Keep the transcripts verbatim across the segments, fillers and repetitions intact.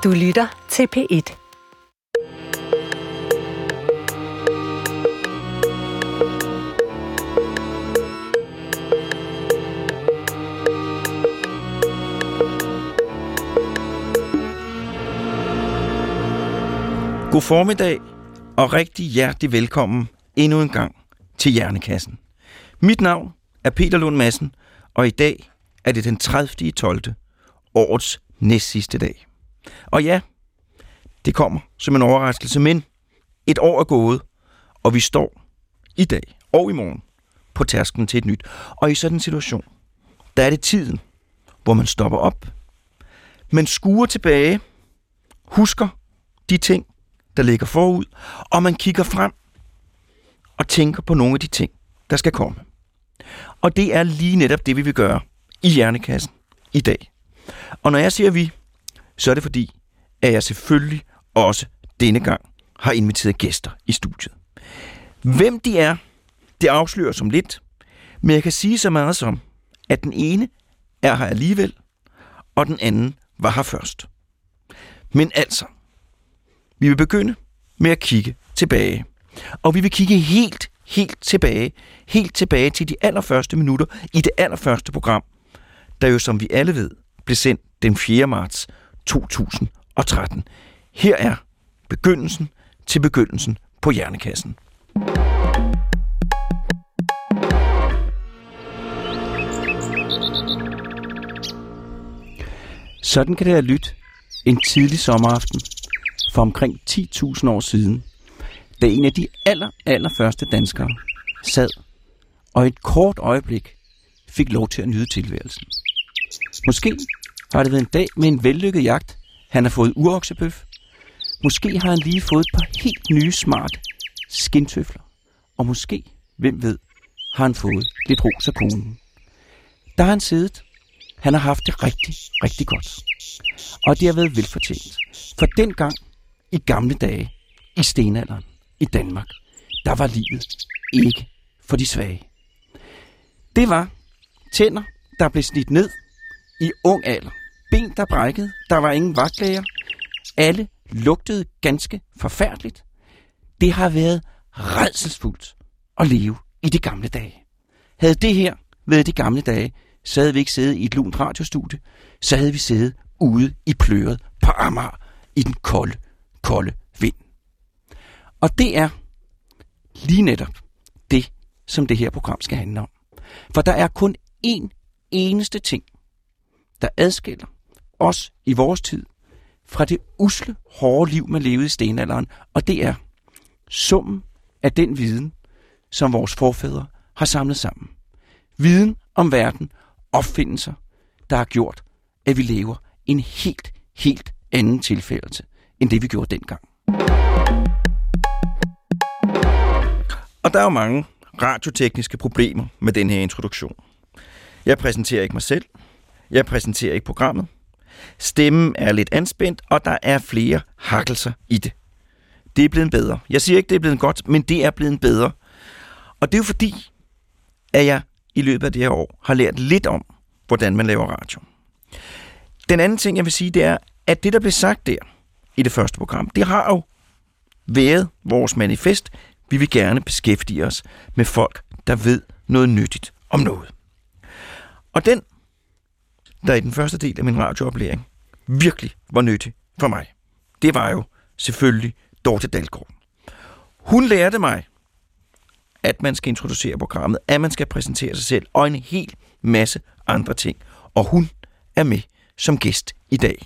Du lytter til P et. God formiddag og rigtig hjertelig velkommen endnu en gang til Hjernekassen. Mit navn er Peter Lund Madsen, og i dag er det den tredivte tolvte årets næstsidste dag. Og ja, det kommer som en overraskelse, men et år er gået, og vi står i dag og i morgen på tærsklen til et nyt. Og i sådan en situation, der er det tiden, hvor man stopper op, man skuer tilbage, husker de ting, der ligger forud, og man kigger frem og tænker på nogle af de ting, der skal komme. Og det er lige netop det, vi vil gøre i Hjernekassen i dag. Og når jeg siger vi, så er det fordi, at jeg selvfølgelig også denne gang har inviteret gæster i studiet. Hvem de er, det afslører som lidt, men jeg kan sige så meget som, at den ene er her alligevel, og den anden var her først. Men altså, vi vil begynde med at kigge tilbage. Og vi vil kigge helt, helt tilbage, helt tilbage til de allerførste minutter i det allerførste program, der jo, som vi alle ved, blev sendt den fjerde marts to tusind og tretten. Her er begyndelsen til begyndelsen på Hjernekassen. Sådan kan det have lyttet en tidlig sommeraften for omkring ti tusind år siden, da en af de aller, aller første danskere sad og et kort øjeblik fik lov til at nyde tilværelsen. Måske har det været en dag med en vellykket jagt. Han har fået uroksebøf. Måske har han lige fået et par helt nye, smarte skintøfler. Og måske, hvem ved, har han fået lidt ros af konen. Der har han siddet. Han har haft det rigtig, rigtig godt. Og det har været velfortjent. For dengang, i gamle dage, i stenalderen, i Danmark, der var livet ikke for de svage. Det var tænder, der blev slidt ned i ung alder. Ben, der brækkede. Der var ingen vagtlæger. Alle lugtede ganske forfærdeligt. Det har været rædselsfuldt at leve i de gamle dage. Havde det her været de gamle dage, så havde vi ikke siddet i et lunt radiostudie. Så havde vi siddet ude i pløret på Amager i den kolde, kolde vind. Og det er lige netop det, som det her program skal handle om. For der er kun én eneste ting, der adskiller os i vores tid fra det usle, hårde liv, man levede i stenalderen, og det er summen af den viden, som vores forfædre har samlet sammen. Viden om verden, opfindelser, der har gjort, at vi lever en helt, helt anden tilfærdelse, end det vi gjorde dengang. Og der er jo mange radiotekniske problemer med den her introduktion. Jeg præsenterer ikke mig selv. Jeg præsenterer ikke programmet. Stemmen er lidt anspændt, og der er flere hakkelser i det. Det er blevet bedre. Jeg siger ikke, det er blevet godt, men det er blevet bedre. Og det er jo fordi, at jeg i løbet af det her år har lært lidt om, hvordan man laver radio. Den anden ting, jeg vil sige, det er, at det, der blev sagt der i det første program, det har jo været vores manifest. Vi vil gerne beskæftige os med folk, der ved noget nyttigt om noget. Og den, der i den første del af min radiooplæring virkelig var nyttig for mig, det var jo selvfølgelig Dorte Dalgaard. Hun lærte mig, at man skal introducere programmet, at man skal præsentere sig selv, og en hel masse andre ting. Og hun er med som gæst i dag.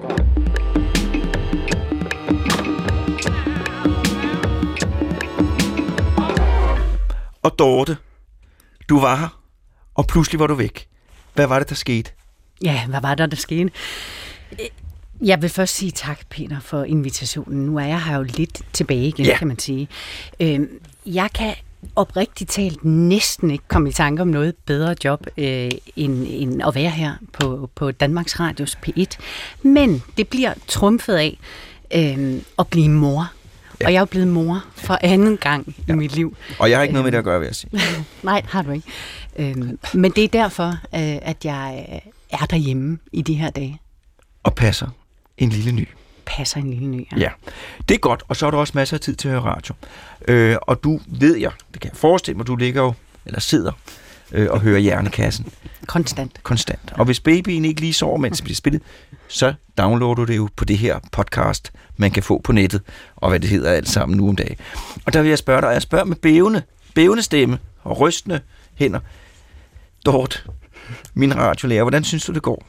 Og Dorte, du var her, og pludselig var du væk. Hvad var det, der skete? Ja, hvad var der, der skete? Jeg vil først sige tak, Peter, for invitationen. Nu er jeg her jo lidt tilbage igen, ja. Kan man sige. Jeg kan oprigtigt talt næsten ikke komme i tanke om noget bedre job, øh, end, end at være her på, på Danmarks Radios P et. Men det bliver trumfet af øh, at blive mor. Ja. Og jeg er blevet mor for anden gang ja. i mit liv. Og jeg har ikke noget med det at gøre, vil jeg sige. Nej, har du ikke. Øhm, men det er derfor, øh, at jeg er derhjemme i de her dage. Og passer en lille ny. passer en lille ny. Ja. ja, det er godt, og så er der også masser af tid til at høre radio. Øh, og du ved jeg, det kan jeg forestille mig, du ligger jo, eller sidder øh, og hører Hjernekassen. Konstant. Konstant. Og hvis babyen ikke lige sover, mens det bliver spillet, så downloader du det jo på det her podcast, man kan få på nettet, og hvad det hedder alt sammen nu om dagen. Og der vil jeg spørge dig, og jeg spørger med bævende, bævende stemme og rystende hænder. Dort, min radiolærer, hvordan synes du, det går?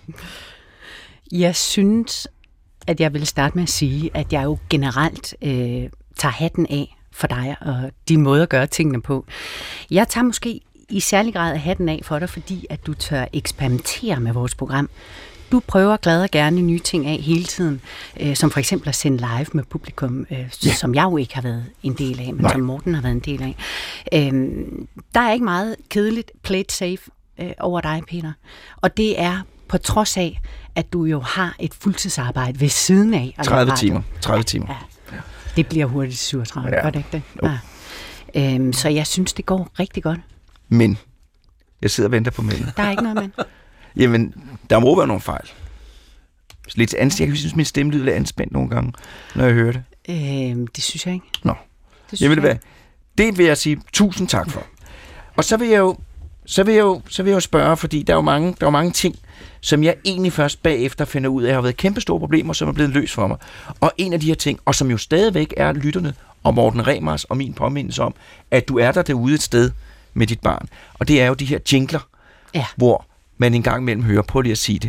Jeg synes, at jeg vil starte med at sige, at jeg jo generelt øh, tager hatten af for dig og de måder at gøre tingene på. Jeg tager måske i særlig grad hatten af for dig, fordi at du tør eksperimentere med vores program. Du prøver glad og gerne nye ting af hele tiden, øh, som for eksempel at sende live med publikum, øh, ja. som jeg jo ikke har været en del af, men Nej. som Morten har været en del af. Øh, der er ikke meget kedeligt play it safe øh, over dig, Peter. Og det er på trods af, at du jo har et fuldtidsarbejde ved siden af. tredive timer. tredive timer. Ja, ja. Det bliver hurtigt syvogtredive, ja. Gør det ikke det? Ja. Øhm, så jeg synes, det går rigtig godt. Men, jeg sidder og venter på mænd. Der er ikke noget men. Jamen, der må være nogle fejl. Lidt anspændt. Jeg synes, min stemme lyder lidt anspændt nogle gange, når jeg hører det. Øhm, det synes jeg ikke. Nå. Det, jeg vil jeg det vil jeg sige tusind tak for. Og så vil jeg jo, så vil jeg jo, så vil jeg jo spørge, fordi der er jo mange, der er mange ting, som jeg egentlig først bagefter finder ud af, har været kæmpe store problemer, som er blevet løst for mig. Og en af de her ting, og som jo stadigvæk er lytterne og Morten Remers og min påmindelse om, at du er der derude et sted med dit barn. Og det er jo de her jingler, ja. hvor man en gang imellem hører, prøv lige at sige det.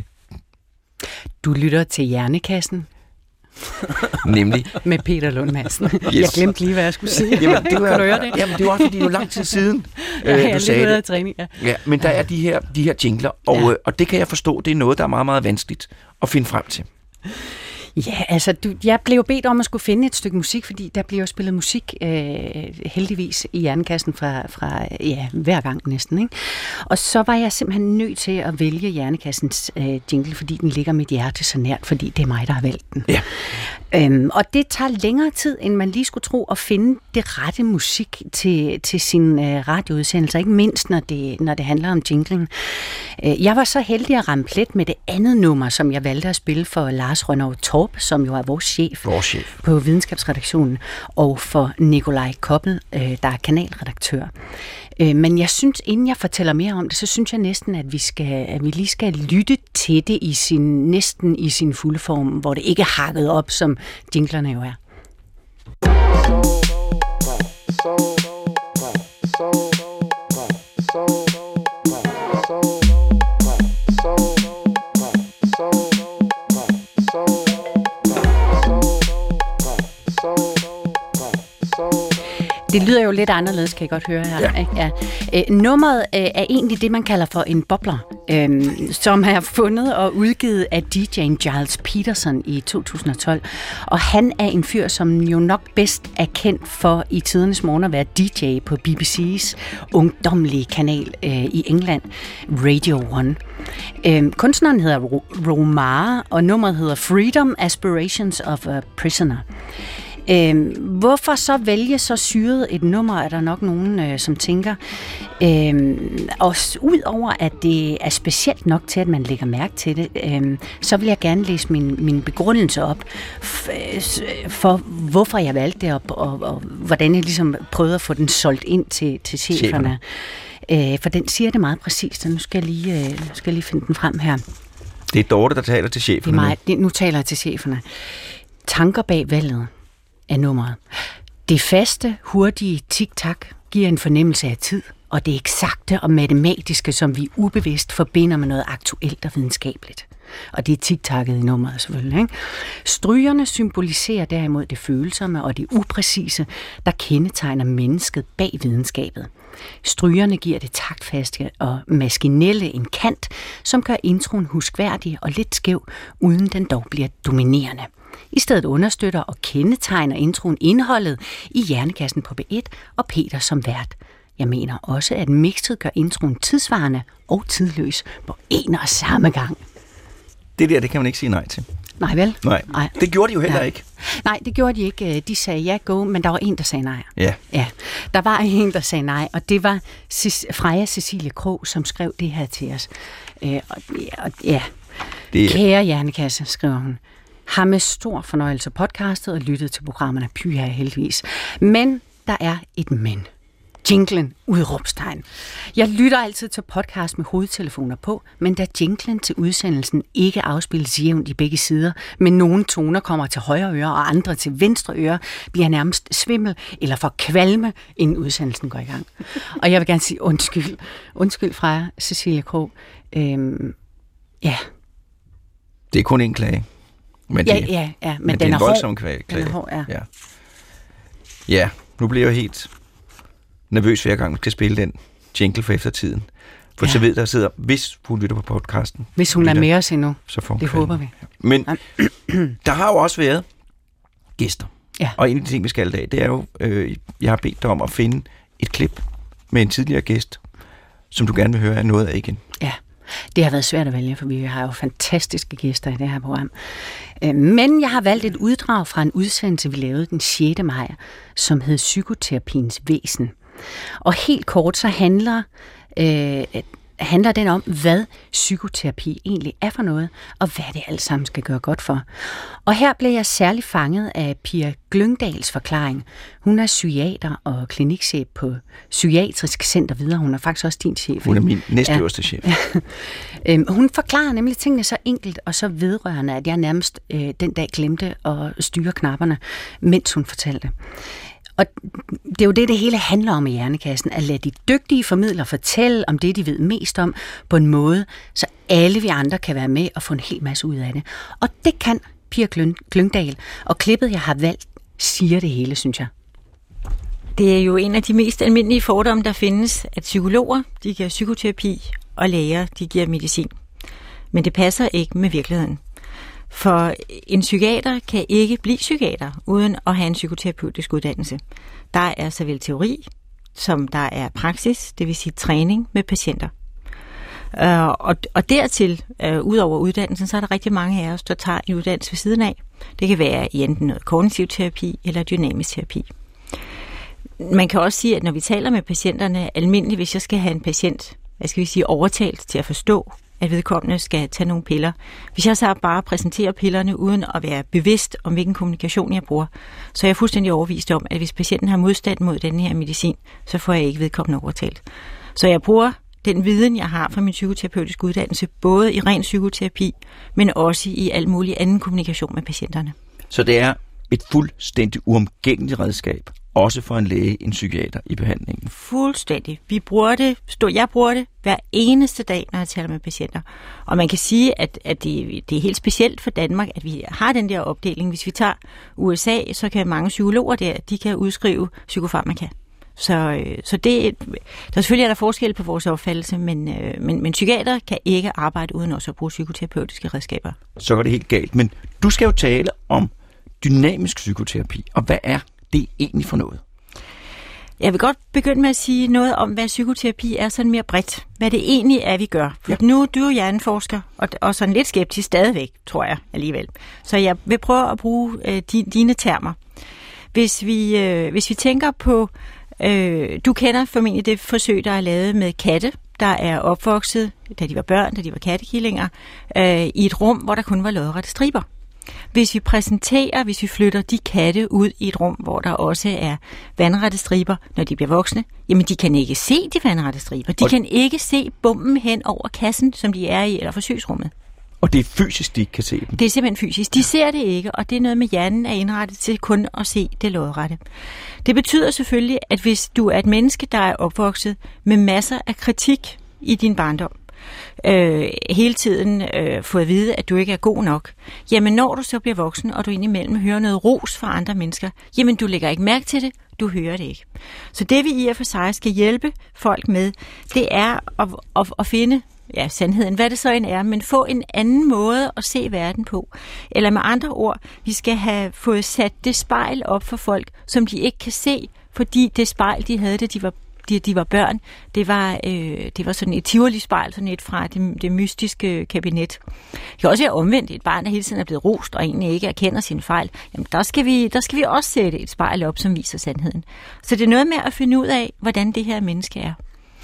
Du lytter til Hjernekassen. Nemlig. Med Peter Lund Madsen. Yes. Jeg glemte lige, hvad jeg skulle sige. Jamen, det var, kan du høre det? Jamen, det var også, fordi det er jo lang tid siden, ja, øh, jeg du sagde det. Træning, ja. Ja, men der er de her, de her jingler, og, ja. øh, og det kan jeg forstå, det er noget, der er meget, meget vanskeligt at finde frem til. Ja, altså, du, jeg blev bedt om at skulle finde et stykke musik, fordi der bliver jo spillet musik øh, heldigvis i Hjernekassen fra, fra ja, hver gang næsten, ikke? Og så var jeg simpelthen nødt til at vælge Hjernekassens øh, jingle, fordi den ligger mit hjerte så nært, fordi det er mig, der har valgt den. Ja. Øhm, og det tager længere tid, end man lige skulle tro, at finde det rette musik til, til sin øh, radioudsendelser, ikke mindst når det, når det handler om jinglen. Øh, jeg var så heldig at ramme plet med det andet nummer, som jeg valgte at spille for Lars Rønnow Torp, som jo er vores chef, vores chef. på videnskabsredaktionen, og for Nikolaj Koppel, øh, der er kanalredaktør. Øh, men jeg synes, inden jeg fortæller mere om det, så synes jeg næsten, at vi, skal, at vi lige skal lytte til det i sin, næsten i sin fulde form, hvor det ikke er hakket op, som jinglerne jo er. Det lyder jo lidt anderledes, kan jeg godt høre her. Ja. Ikke? Ja. Æ, nummeret øh, er egentlig det, man kalder for en bobler, øh, som er fundet og udgivet af D J'en Giles Peterson i to tusind og tolv. Og han er en fyr, som jo nok bedst er kendt for i tidernes morgen at være D J på B B C's ungdomlige kanal øh, i England, Radio One. Øh, kunstneren hedder Romar, og nummeret hedder Freedom Aspirations of a Prisoner. Øhm, hvorfor så vælge så syret et nummer, er der nok nogen, øh, som tænker. Øhm, og ud over, at det er specielt nok til, at man lægger mærke til det, øhm, så vil jeg gerne læse min, min begrundelse op f- for, hvorfor jeg valgte det, og, og, og hvordan jeg ligesom prøvede at få den solgt ind til, til cheferne. Øh, for den siger det meget præcist, så nu skal jeg lige, øh, skal jeg lige finde den frem her. Det er Dorte, der taler til cheferne. Det er mig. Det, nu taler jeg til cheferne. Tanker bag valget af nummeret. Det faste, hurtige tik-tak giver en fornemmelse af tid, og det eksakte og matematiske, som vi ubevidst forbinder med noget aktuelt og videnskabeligt. Og det er tik-takket i nummeret selvfølgelig, ikke? Strygerne symboliserer derimod det følsomme og det upræcise, der kendetegner mennesket bag videnskabet. Strygerne giver det taktfaste og maskinelle en kant, som gør introen huskværdig og lidt skæv, uden den dog bliver dominerende. I stedet understøtter og kendetegner introen indholdet i Hjernekassen på B et og Peter som vært. Jeg mener også, at mixet gør introen tidsvarende og tidløs på en og samme gang. Det der, det kan man ikke sige nej til. Nej vel? Nej, nej. Det gjorde de jo heller ja. ikke. Nej, det gjorde de ikke. De sagde ja, go, men der var en, der sagde nej. Ja. Ja. Der var en, der sagde nej, og det var Freja Cecilie Krog, som skrev det her til os. Øh, og, og, ja, det er... Kære Hjernekasse, skriver hun. har med stor fornøjelse podcastet og lyttet til programmerne. Py her heldigvis. Men der er et men. Jinglen, udråbstegn. Jeg lytter altid til podcast med hovedtelefoner på, men da jinglen til udsendelsen ikke afspilles jævnt i begge sider, men nogle toner kommer til højre øre og andre til venstre øre, bliver jeg nærmest svimmel eller for kvalme, inden udsendelsen går i gang. Og jeg vil gerne sige undskyld. Undskyld fra Cecilie Krog. Øhm, ja. Det er kun en klage. Men ja, det, ja, ja, men, men den det er en er voldsom hård. klage. Den er hård, ja. ja. Ja, nu bliver jeg helt nervøs hver gang, vi skal spille den jingle for eftertiden. For ja. Så ved der sidder, hvis hun lytter på podcasten. Hvis hun lytter, er med os endnu. Så får det håber vi. Men der har jo også været gæster. Ja. Og en af de ting, vi skal i dag, det er jo, øh, jeg har bedt dig om at finde et klip med en tidligere gæst, som du gerne vil høre af noget af igen. Ja, det har været svært at vælge, for vi har jo fantastiske gæster i det her program. Men jeg har valgt et uddrag fra en udsendelse, vi lavede den sjette maj, som hed Psykoterapiens væsen. Og helt kort så handler, øh, handler den om, hvad psykoterapi egentlig er for noget, og hvad det alt sammen skal gøre godt for. Og her blev jeg særlig fanget af Pia Glyngdals forklaring. Hun er psykiater og klinikchef på Psykiatrisk Center videre. Hun er faktisk også din chef. Hun er min næstøverste chef. Ja. Hun forklarer nemlig tingene så enkelt og så vedrørende, at jeg nærmest øh, den dag glemte at styre knapperne, mens hun fortalte. Og det er jo det, det hele handler om i Hjernekassen, at lade de dygtige formidlere fortælle om det, de ved mest om, på en måde, så alle vi andre kan være med og få en hel masse ud af det. Og det kan Pia Glyngdal, og klippet, jeg har valgt, siger det hele, synes jeg. Det er jo en af de mest almindelige fordomme, der findes, at psykologer, de giver psykoterapi, og læger, de giver medicin. Men det passer ikke med virkeligheden. For en psykiater kan ikke blive psykiater uden at have en psykoterapeutisk uddannelse. Der er såvel teori, som der er praksis, det vil sige træning med patienter. Og, og dertil, uh, ud over uddannelsen, så er der rigtig mange af os, der tager en uddannelse ved siden af. Det kan være i enten noget kognitiv terapi eller dynamisk terapi. Man kan også sige, at når vi taler med patienterne, almindeligt, hvis jeg skal have en patient, hvad skal vi sige, overtalt til at forstå, at vedkommende skal tage nogle piller. Hvis jeg så bare præsenterer pillerne uden at være bevidst om, hvilken kommunikation jeg bruger, så er jeg fuldstændig overbevist om, at hvis patienten har modstand mod denne her medicin, så får jeg ikke vedkommende overtalt. Så jeg bruger den viden, jeg har fra min psykoterapeutiske uddannelse, både i ren psykoterapi, men også i al mulig anden kommunikation med patienterne. Så det er et fuldstændig uomgængeligt redskab, også for en læge, en psykiater i behandlingen. Fuldstændig. Vi bruger det, jeg bruger det hver eneste dag, når jeg taler med patienter. Og man kan sige, at, at det, det er helt specielt for Danmark, at vi har den der opdeling. Hvis vi tager U S A, så kan mange psykologer der, de kan udskrive psykofarmaka. Så, så det, der selvfølgelig er der forskel på vores opfattelse, men, men, men psykiater kan ikke arbejde uden også at bruge psykoterapeutiske redskaber. Så går det helt galt. Men du skal jo tale om dynamisk psykoterapi, og hvad er det egentlig for noget? Jeg vil godt begynde med at sige noget om, hvad psykoterapi er sådan mere bredt. Hvad det egentlig er, vi gør. For ja. Nu du er jo hjerneforsker, og, og sådan lidt skeptisk stadigvæk, tror jeg alligevel. Så jeg vil prøve at bruge øh, di, dine termer. Hvis vi, øh, hvis vi tænker på, øh, du kender formentlig det forsøg, der er lavet med katte, der er opvokset, da de var børn, da de var kattekillinger, øh, i et rum, hvor der kun var lodrette striber. Hvis vi præsenterer, hvis vi flytter de katte ud i et rum, hvor der også er vandrette striber, når de bliver voksne, jamen de kan ikke se de vandrette striber. De og kan ikke se bomben hen over kassen, som de er i, eller forsøgsrummet. Og det er fysisk, de ikke kan se dem? Det er simpelthen fysisk. De ser det ikke, og det er noget med hjernen er indrettet til kun at se det lodrette. Det betyder selvfølgelig, at hvis du er et menneske, der er opvokset med masser af kritik i din barndom, Øh, hele tiden øh, fået at vide, at du ikke er god nok, jamen når du så bliver voksen, og du indimellem hører noget ros fra andre mennesker, jamen du lægger ikke mærke til det, du hører det ikke. Så det vi i og for sig skal hjælpe folk med, det er at, at, at finde ja, sandheden, hvad det så end er, men få en anden måde at se verden på. Eller med andre ord, vi skal have fået sat det spejl op for folk, som de ikke kan se, fordi det spejl, de havde, det de var De, de var børn. Det var, øh, det var sådan et Tivoli-spejl, sådan et fra det, det mystiske kabinet. Det kan også være omvendt. Et barn, der hele tiden er blevet rost og egentlig ikke erkender sine fejl. Jamen, der skal vi, der skal vi også sætte et spejl op, som viser sandheden. Så det er noget med at finde ud af, hvordan det her menneske er.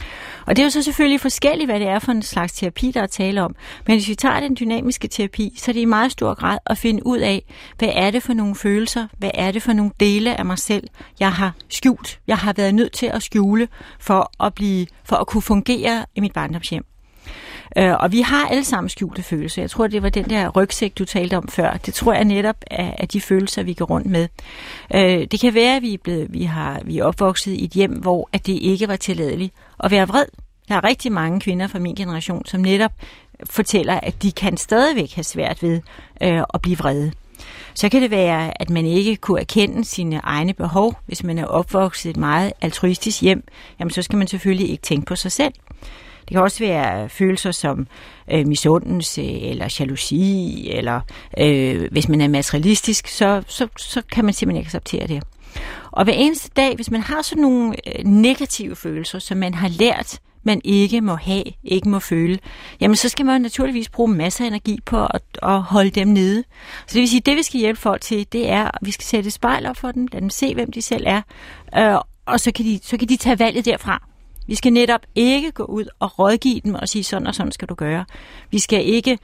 Og det er jo så selvfølgelig forskelligt, hvad det er for en slags terapi, der er tale om. Men hvis vi tager den dynamiske terapi, så er det i meget stor grad at finde ud af, hvad er det for nogle følelser, hvad er det for nogle dele af mig selv, jeg har skjult. Jeg har været nødt til at skjule for at, blive, for at kunne fungere i mit barndomshjem. Og vi har alle sammen skjulte følelser. Jeg tror, det var den der rygsæk, du talte om før. Det tror jeg netop er de følelser, vi går rundt med. Det kan være, at vi er, blevet, vi har, vi er opvokset i et hjem, hvor at det ikke var tilladeligt at være vred. Der er rigtig mange kvinder fra min generation, som netop fortæller, at de kan stadigvæk have svært ved at blive vrede. Så kan det være, at man ikke kunne erkende sine egne behov. Hvis man er opvokset i et meget altruistisk hjem, jamen så skal man selvfølgelig ikke tænke på sig selv. Det kan også være følelser som øh, misundelse eller jalousi, eller øh, hvis man er materialistisk, så, så, så kan man simpelthen ikke acceptere det. Og hver eneste dag, hvis man har sådan nogle øh, negative følelser, som man har lært, man ikke må have, ikke må føle, jamen så skal man naturligvis bruge masser af energi på at, at holde dem nede. Så det vil sige, det vi skal hjælpe folk til, det er, at vi skal sætte et spejl op for dem, lade dem se, hvem de selv er, øh, og så kan, de, så kan de tage valget derfra. Vi skal netop ikke gå ud og rådgive dem og sige, sådan og sådan skal du gøre. Vi skal ikke,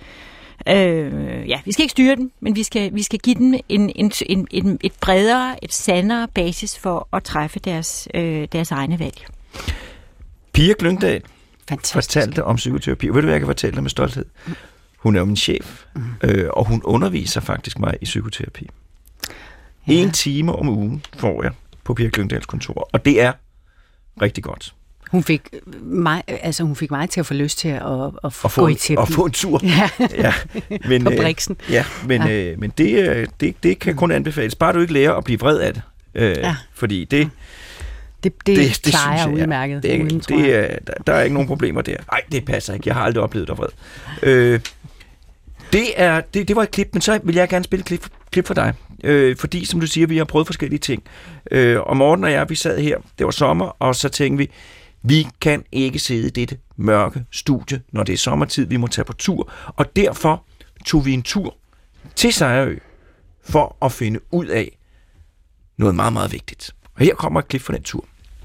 øh, ja, vi skal ikke styre dem, men vi skal, vi skal give dem en, en, en, en, et bredere, et sandere basis for at træffe deres, øh, deres egne valg. Pia Klyngdal Fantastisk. fortalte om psykoterapi. Ved du, hvad jeg kan fortælle dig med stolthed? Hun er jo min chef, mm. øh, og hun underviser faktisk mig i psykoterapi. Ja. En time om ugen får jeg på Pia Klyngdals kontor, og det er rigtig godt. Hun fik mig, altså hun fik mig til at få lyst til at, at, at få gå en, i terapi. Og få en tur. Ja. Ja. Men, på Brixen. Øh, ja, men, ja. Øh, men det, det, det kan kun anbefales. Bare du ikke lærer at blive vred af det. Øh, ja. Fordi det... Det, det, det, det klarer jeg jeg, udmærket. Det, uden, det, det, der, der er ikke nogen problemer der. Nej, det passer ikke. Jeg har aldrig oplevet dig vred. Øh, det, er, det, det var et klip, men så vil jeg gerne spille et klip, klip for dig. Øh, fordi, som du siger, vi har prøvet forskellige ting. Øh, og Morten og jeg, vi sad her, det var sommer, og så tænkte vi, vi kan ikke sidde i dette mørke studie, når det er sommertid, vi må tage på tur. Og derfor tog vi en tur til Sejerø for at finde ud af noget meget, meget vigtigt. Og her kommer et klip fra den tur.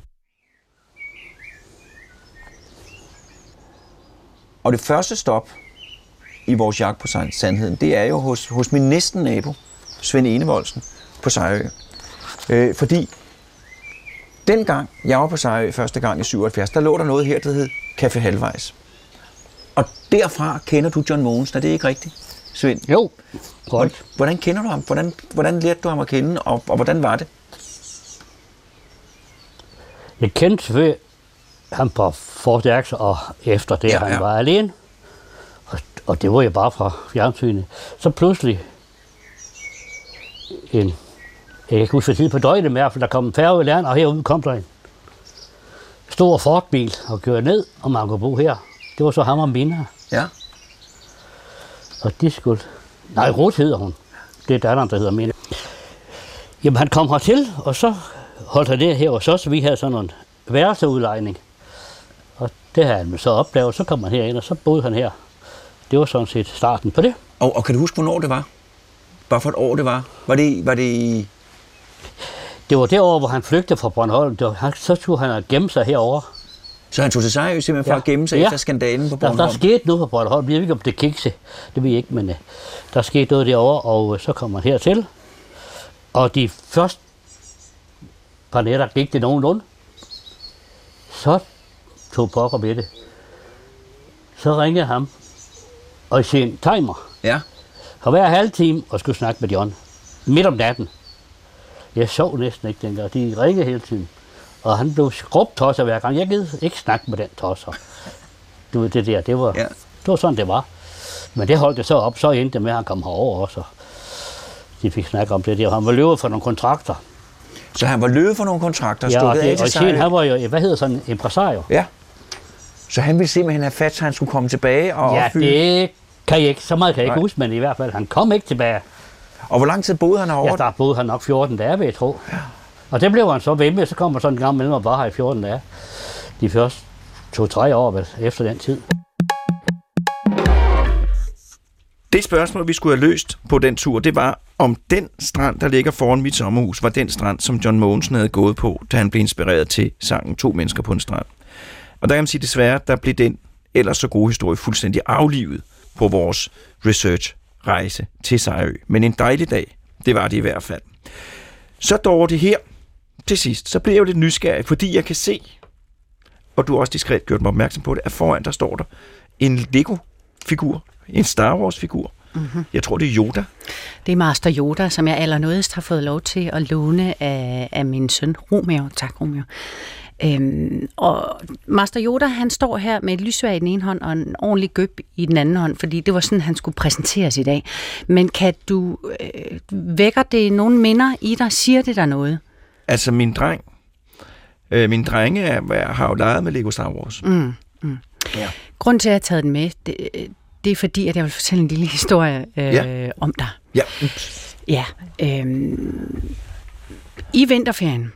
Og det første stop i vores jagt på sandheden, det er jo hos, hos min næsten nabo, Svend Enevoldsen, på Sejerø. Øh, fordi dengang jeg var på Sejerø første gang i syvoghalvfjerds, der lå der noget her, der hed Café Halvvejs. Og derfra kender du John Mogensen, er det ikke rigtigt, Svend? Jo, godt. Hvordan kender du ham? Hvordan, hvordan lærte du ham at kende, og, og hvordan var det? Jeg kendte selvfølgelig ham på Fort og efter det, ja, han ja. var alene. Og, og det var jeg bare fra fjernsynet. Så pludselig en, jeg kan ikke huske tid på døgnet mere, for der kom en færge i land, og herude kom der en stor Ford-bil og kørte ned, og man kunne bo her. Det var så ham og Mina. Ja. Og de skulle... Nej, Ruth hedder hun. Det er datteren, der hedder Mina. Jamen, han kom hertil, og så holdt han det her hos os. Vi havde sådan en værelseudlejning. Og det havde han så opdaget. Så kom han herind, og så boede han her. Det var sådan set starten på det. Og, og kan du huske, hvornår det var? Bare for et år det var? Var det... Var det... Det var det år, hvor han flygtede fra Bornholm. Det var, han, så tog han at gemme sig herovre. Så han tog til Sejerø simpelthen for ja. at gemme sig ja. efter skandalen på Bornholm? Der, der skete noget på Bornholm. Jeg ved ikke, om det kikse. Det ved jeg ikke, men uh, der skete noget derovre, og uh, så kom han hertil. Og de første par nætter gik det nogenlunde. Så tog pokker med det. Så ringede ham og i sin timer. Ja. Og hver halv time og skulle snakke med John. Midt om natten. Jeg sov næsten ikke dengang. De ringede hele tiden. Og han blev skrubtosser hver gang. Jeg gider ikke snakke med den tosser. Du ved, det der, det var, ja. det var sådan, det var. Men det holdt det så op, så endte det med, at han kom herover også. De fik snakke om det der. Han var løbet for nogle kontrakter. Så han var løbet for nogle kontrakter? Ja, og, det, og Sjæl, han var jo, hvad hedder sådan, impresario. Ja. Så han ville simpelthen have fat, så han skulle komme tilbage og ja, opfylde? Ja, det kan jeg ikke. Så meget kan jeg ikke huske, men i hvert fald, han kom ikke tilbage. Og hvor lang tid boede han herovre? Ja, der boede han nok fjorten dage, vil jeg tro. Ja. Og det blev han så ved med, så kom han sådan en gang mellem og var her i fjorten dage. De første to-tre år vel, efter den tid. Det spørgsmål, vi skulle have løst på den tur, det var, om den strand, der ligger foran mit sommerhus, var den strand, som John Mogensen havde gået på, da han blev inspireret til sangen To mennesker på en strand. Og der kan man sige, desværre, der blev den ellers så gode historie fuldstændig aflivet på vores research-rejse til Sejerø. Men en dejlig dag, det var det i hvert fald. Så dog det her til sidst, så bliver jeg jo lidt nysgerrig, fordi jeg kan se, og du har også diskret gjort mig opmærksom på det, at foran der står der en Lego-figur, en Star Wars-figur. Mm-hmm. Jeg tror, det er Yoda. Det er Master Yoda, som jeg allernådigst har fået lov til at låne af, af min søn Romeo. Tak, Romeo. Øhm, og Master Yoda, han står her med et lysvær i den ene hånd og en ordentlig gøb i den anden hånd, fordi det var sådan, han skulle præsenteres i dag. Men kan du, øh, vækker det nogle minder i dig? Siger det der noget? Altså, min dreng, øh, min drenge er, har jo leget med Lego Star Wars. Mm, mm. Ja. Grunden til, at jeg har taget den med, det, det er fordi, at jeg vil fortælle en lille historie øh, ja. om dig. Ja. Ja. Øh, I vinterferien,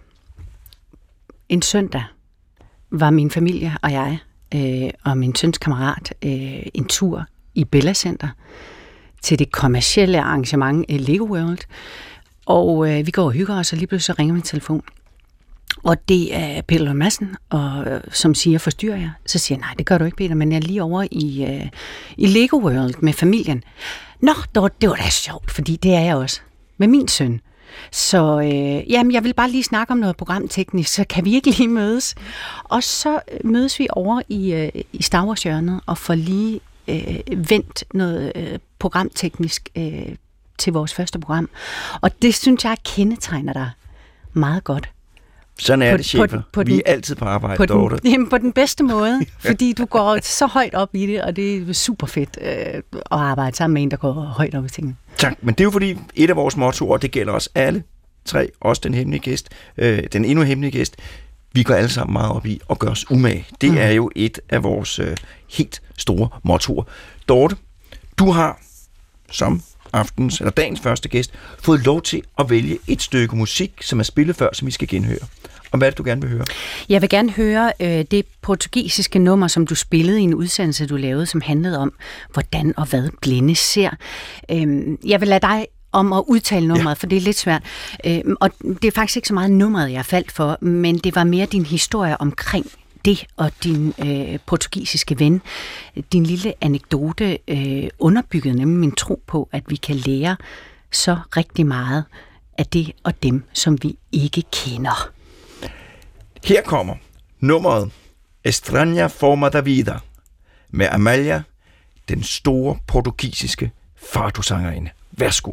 en søndag, var min familie og jeg øh, og min søns kammerat øh, en tur i Bella Center til det kommercielle arrangement øh, Lego World. Og øh, vi går og hygger os, og lige pludselig så ringer min telefon. Og det er Peter Lund Madsen, og, øh, som siger, forstyrrer jeg? Så siger jeg, nej, det gør du ikke, Peter, men jeg er lige over i, øh, i Lego World med familien. Nå, det var, det var da sjovt, fordi det er jeg også med min søn. Så øh, jamen, jeg vil bare lige snakke om noget programteknisk, så kan vi ikke lige mødes? Og så mødes vi over i, øh, i Star Wars-hjørnet og får lige øh, vendt noget øh, programteknisk øh, til vores første program. Og det synes jeg kendetegner dig meget godt. Sådan er på, det, chefer. På, på vi den, er altid på arbejde, på Dorte. Den, jamen, på den bedste måde, fordi du går så højt op i det, og det er super fedt øh, at arbejde sammen med en, der går højt op i tingene. Tak, men det er jo fordi, et af vores mottoer, det gælder os alle tre, også den hemmelige gæst, øh, den endnu hemmelige gæst, vi går alle sammen meget op i at gøre os umage. Det mm. er jo et af vores øh, helt store mottoer. Dorte, du har som aftens eller dagens første gæst fået lov til at vælge et stykke musik, som er spillet før, som vi skal genhøre. Og hvad er det, du gerne vil høre? Jeg vil gerne høre øh, det portugisiske nummer, som du spillede i en udsendelse, du lavede, som handlede om, hvordan og hvad blinde ser. Øh, jeg vil lade dig om at udtale nummeret, ja. For det er lidt svært. Øh, og det er faktisk ikke så meget nummeret, jeg faldt for, men det var mere din historie omkring det og din øh, portugisiske ven. Din lille anekdote øh, underbyggede nemlig min tro på, at vi kan lære så rigtig meget af det og dem, som vi ikke kender. Her kommer nummeret Estranha Forma da Vida med Amália, den store portugisiske fardosangerinde. Værsgo.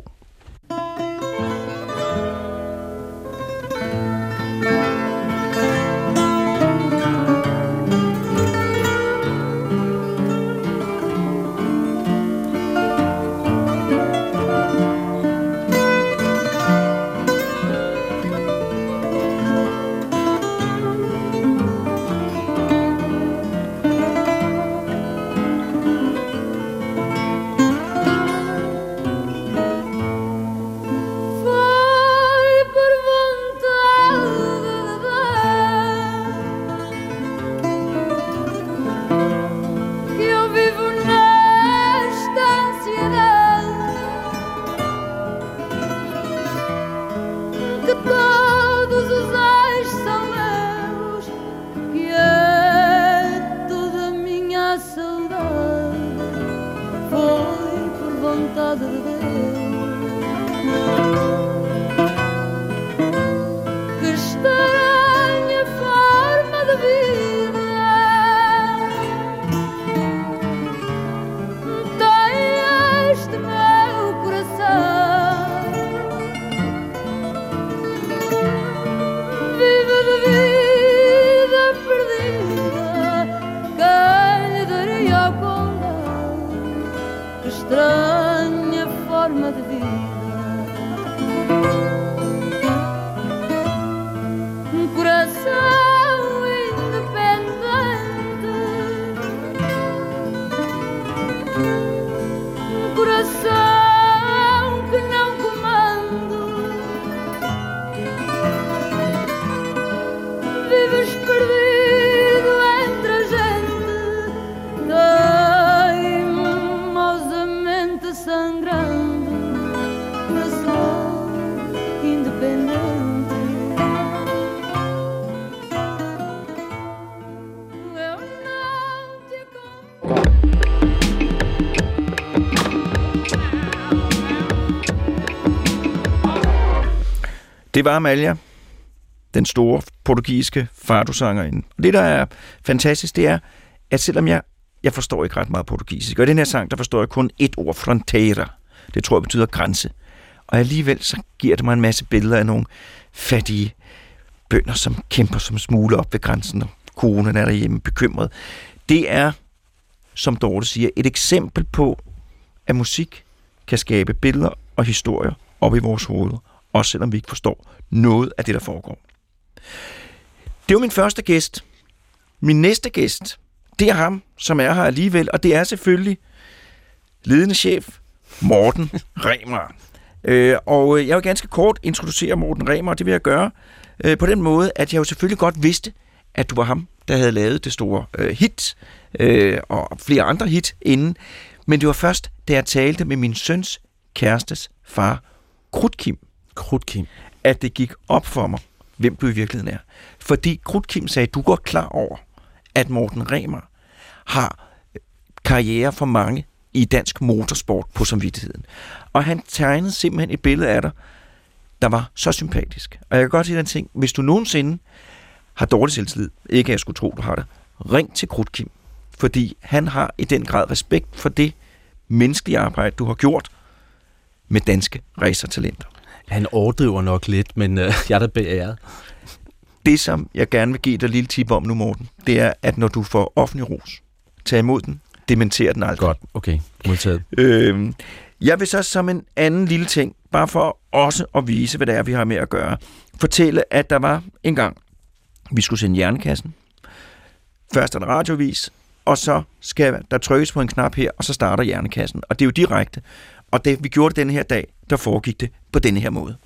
Det var Amalia, den store portugisiske fardosangerinde. Og det, der er fantastisk, det er, at selvom jeg, jeg forstår ikke ret meget portugisisk, og i den her sang, der forstår jeg kun et ord, fronteira. Det tror jeg betyder grænse. Og alligevel så giver det mig en masse billeder af nogle fattige bønder, som kæmper som smule op ved grænsen, og konen er derhjemme bekymret. Det er, som Dorte siger, et eksempel på, at musik kan skabe billeder og historier op i vores hoveder, også selvom vi ikke forstår noget af det, der foregår. Det var min første gæst. Min næste gæst, det er ham, som er her alligevel, og det er selvfølgelig ledende chef Morten Remer. Øh, og jeg vil ganske kort introducere Morten Remer, og det vil jeg gøre øh, på den måde, at jeg jo selvfølgelig godt vidste, at du var ham, der havde lavet det store øh, hit, øh, og flere andre hit inden. Men det var først, da jeg talte med min søns kærestes far, Krudtkim, Krudtkim, at det gik op for mig, hvem du i virkeligheden er. Fordi Krudtkim sagde, du går klar over, at Morten Remer har karriere for mange i dansk motorsport på samvittigheden. Og han tegnede simpelthen et billede af dig, der var så sympatisk. Og jeg kan godt sige den ting, hvis du nogensinde har dårlig selvtillid, ikke at jeg skulle tro, du har det, ring til Krudtkim, fordi han har i den grad respekt for det menneskelige arbejde, du har gjort med danske racertalenter. Han overdriver nok lidt, men øh, jeg er da beæret. Det, som jeg gerne vil give dig et lille tip om nu, Morten, det er, at når du får offentlig ros, tag imod den, dementer den aldrig. Godt, okay, modtaget. Øh, jeg vil så som en anden lille ting, bare for også at vise, hvad det er, vi har med at gøre, fortælle, at der var en gang, vi skulle sende Hjernekassen. Først er der radiovis, og så skal der trykkes på en knap her, og så starter Hjernekassen. Og det er jo direkte. Og det, vi gjorde det denne her dag, der foregik det på denne her måde.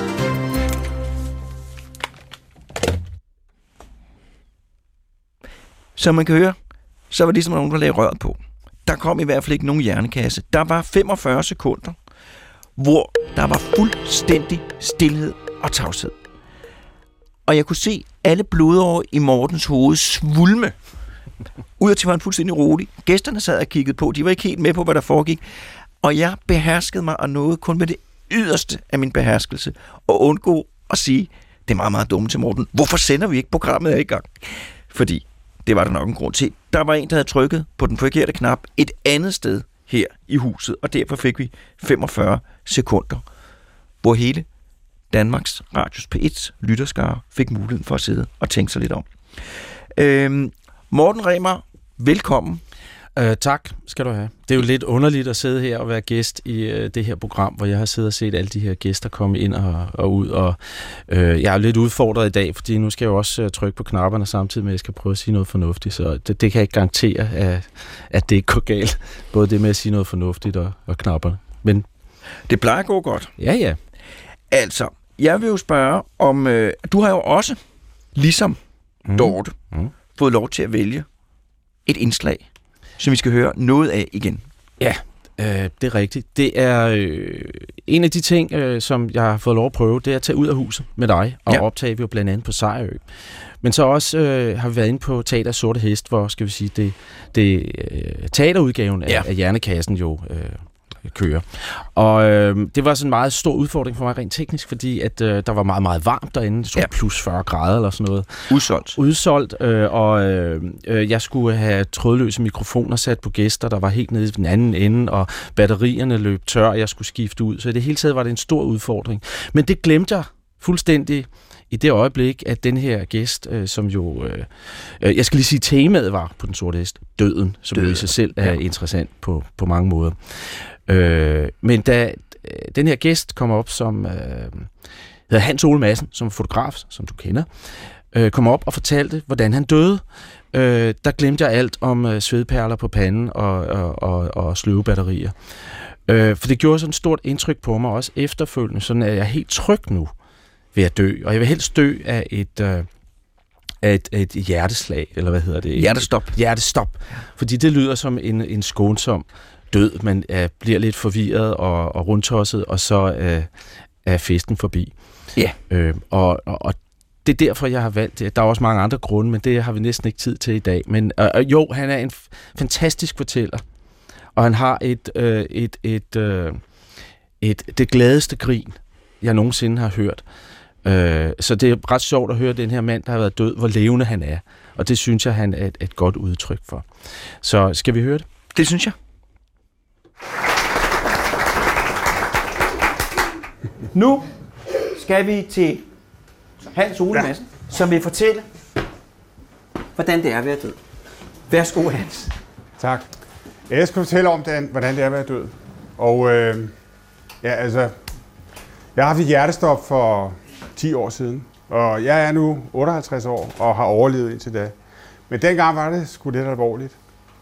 Som man kan høre, så var det ligesom nogen, der lagde røret på. Der kom i hvert fald ikke nogen hjernekasse. Der var femogfyrre sekunder, hvor der var fuldstændig stilhed og tavshed. Og jeg kunne se alle blodårer i Mortens hoved svulme. Ud til var han fuldstændig rolig. Gæsterne sad og kiggede på. De var ikke helt med på, hvad der foregik. Og jeg beherskede mig og nåede kun med det yderste af min beherskelse og undgå at sige, det er meget, meget dumt til Morten. Hvorfor sender vi ikke programmet af i gang? Fordi det var der nok en grund til. Der var en, der havde trykket på den forkerte knap et andet sted her i huset, og derfor fik vi femogfyrre sekunder, hvor hele Danmarks Radios P et lytterskare fik muligheden for at sidde og tænke sig lidt om. Øhm, Morten Remer, velkommen. Uh, tak skal du have. Det er jo lidt underligt at sidde her og være gæst i uh, det her program, hvor jeg har siddet og set alle de her gæster komme ind og, og ud, og uh, jeg er lidt udfordret i dag, fordi nu skal jeg jo også uh, trykke på knapperne samtidig med, at jeg skal prøve at sige noget fornuftigt, så det, det kan jeg ikke garantere, at, at det ikke går galt. Både det med at sige noget fornuftigt og, og knapperne. Men det plejer at gå godt. Ja, ja. Altså, jeg vil jo spørge om, øh, du har jo også, ligesom mm. Dorte, mm. fået lov til at vælge et indslag, som vi skal høre noget af igen. Ja, øh, det er rigtigt. Det er øh, en af de ting, øh, som jeg har fået lov at prøve, det er at tage ud af huset med dig, og ja. optage vi jo blandt andet på Sejerø. Men så også øh, har vi været inde på Teater Sorte Hest, hvor skal vi sige, det, det øh, teaterudgaven af, ja. af Hjernekassen jo øh, kører. Og øh, det var sådan en meget stor udfordring for mig rent teknisk, fordi at øh, der var meget, meget varmt derinde. Det stod ja. plus fyrre grader eller sådan noget. Udsolgt. Udsolgt, øh, og øh, jeg skulle have trådløse mikrofoner sat på gæster, der var helt nede i den anden ende, og batterierne løb tør, og jeg skulle skifte ud. Så i det hele taget var det en stor udfordring. Men det glemte jeg fuldstændig i det øjeblik, at den her gæst, øh, som jo, øh, jeg skal lige sige, temaet var på Den Sorte Hest, døden, som Død. jo i sig selv er ja. interessant på, på mange måder. Øh, men da øh, den her gæst kommer op, som øh, hedder Hans Ole Madsen, som er fotograf, som du kender, øh, kommer op og fortalte, hvordan han døde. Øh, der glemte jeg alt om øh, svedperler på panden og, og, og, og sløve batterier. Øh, for det gjorde sådan et stort indtryk på mig også efterfølgende, sådan at jeg er helt tryg nu ved at dø. Og jeg vil helst dø af et... Øh, af et, et hjerteslag, eller hvad hedder det? Hjertestop. Hjertestop. Fordi det lyder som en, en skånsom død, man uh, bliver lidt forvirret og, og rundtosset, og så uh, er festen forbi. Ja. Yeah. Uh, og, og, og det er derfor, jeg har valgt det. Der er også mange andre grunde, men det har vi næsten ikke tid til i dag. Men uh, jo, han er en f- fantastisk fortæller, og han har et, uh, et, et, uh, et, det gladeste grin, jeg nogensinde har hørt. Øh, så det er ret sjovt at høre den her mand, der har været død, hvor levende han er. Og det synes jeg, han er et, et godt udtryk for. Så skal vi høre det? Det synes jeg. Nu skal vi til Hans Ole Madsen, ja. som vil fortælle, hvordan det er at være død. Værsgo, Hans. Tak. Jeg skal fortælle om, hvordan det er at være død. Og øh, ja, altså, jeg har haft et hjertestop for ti år siden, og jeg er nu otteoghalvtreds år og har overlevet indtil da. Men dengang var det sgu lidt alvorligt.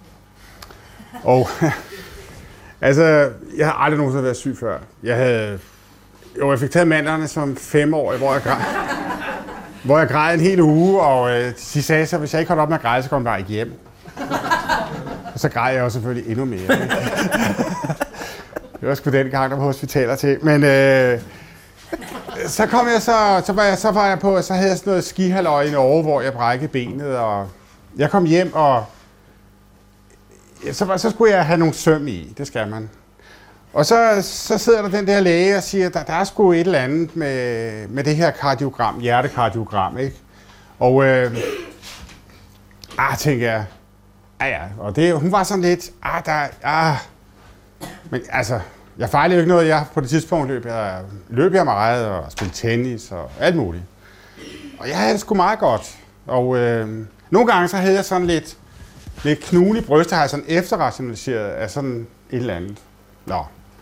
Og altså, jeg har aldrig nogensinde været syg før. Jeg havde, jo, jeg fik taget mandlerne som femårig, hvor jeg græd, hvor jeg græd en hel uge, og øh, de sagde så, hvis jeg ikke holdt op med at græde, så kom jeg bare ikke hjem. Og så græd jeg jo selvfølgelig endnu mere. Ikke? Det var sgu den gang, der var hospitaler til. Men øh, så kom jeg så, så var jeg, så var jeg på, så havde jeg sådan noget skihalløj i Norge, hvor jeg brækkede benet, og jeg kom hjem, og så, så skulle jeg have nogle søm i, det skal man. Og så, så sidder der den der læge og siger, der, der er sgu et eller andet med, med det her kardiogram, hjertekardiogram, ikke? Og øh, ah, tænker jeg, ah ja, og det, hun var sådan lidt, ah, der, ah, men altså, jeg fejlede jo ikke noget, jeg på det tidspunkt løb jeg, løb jeg meget og spillede tennis og alt muligt. Og jeg havde det sgu meget godt, og øh, nogle gange så havde jeg sådan lidt, lidt knugende bryst, har jeg sådan efterrationaliseret af sådan et eller andet. Nå.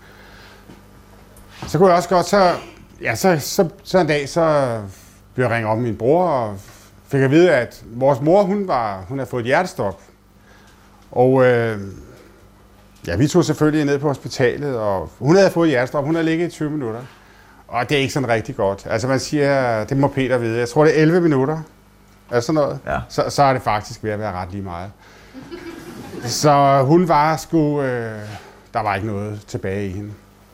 Så kunne jeg også godt, så, ja, så, så, så en dag, så blev jeg ringet op med min bror, og fik at vide, at vores mor, hun, var, hun havde fået et hjertestop. Og øh, ja, vi tog selvfølgelig ned på hospitalet, og hun havde fået et hjertestop, hun havde ligget i tyve minutter. Og det er ikke sådan rigtig godt. Altså man siger, det må Peter vide, jeg tror det er elleve minutter, eller sådan noget. Ja. Så, så er det faktisk ved at være ret lige meget. Så hun var sgu, øh, der var ikke noget tilbage i hende.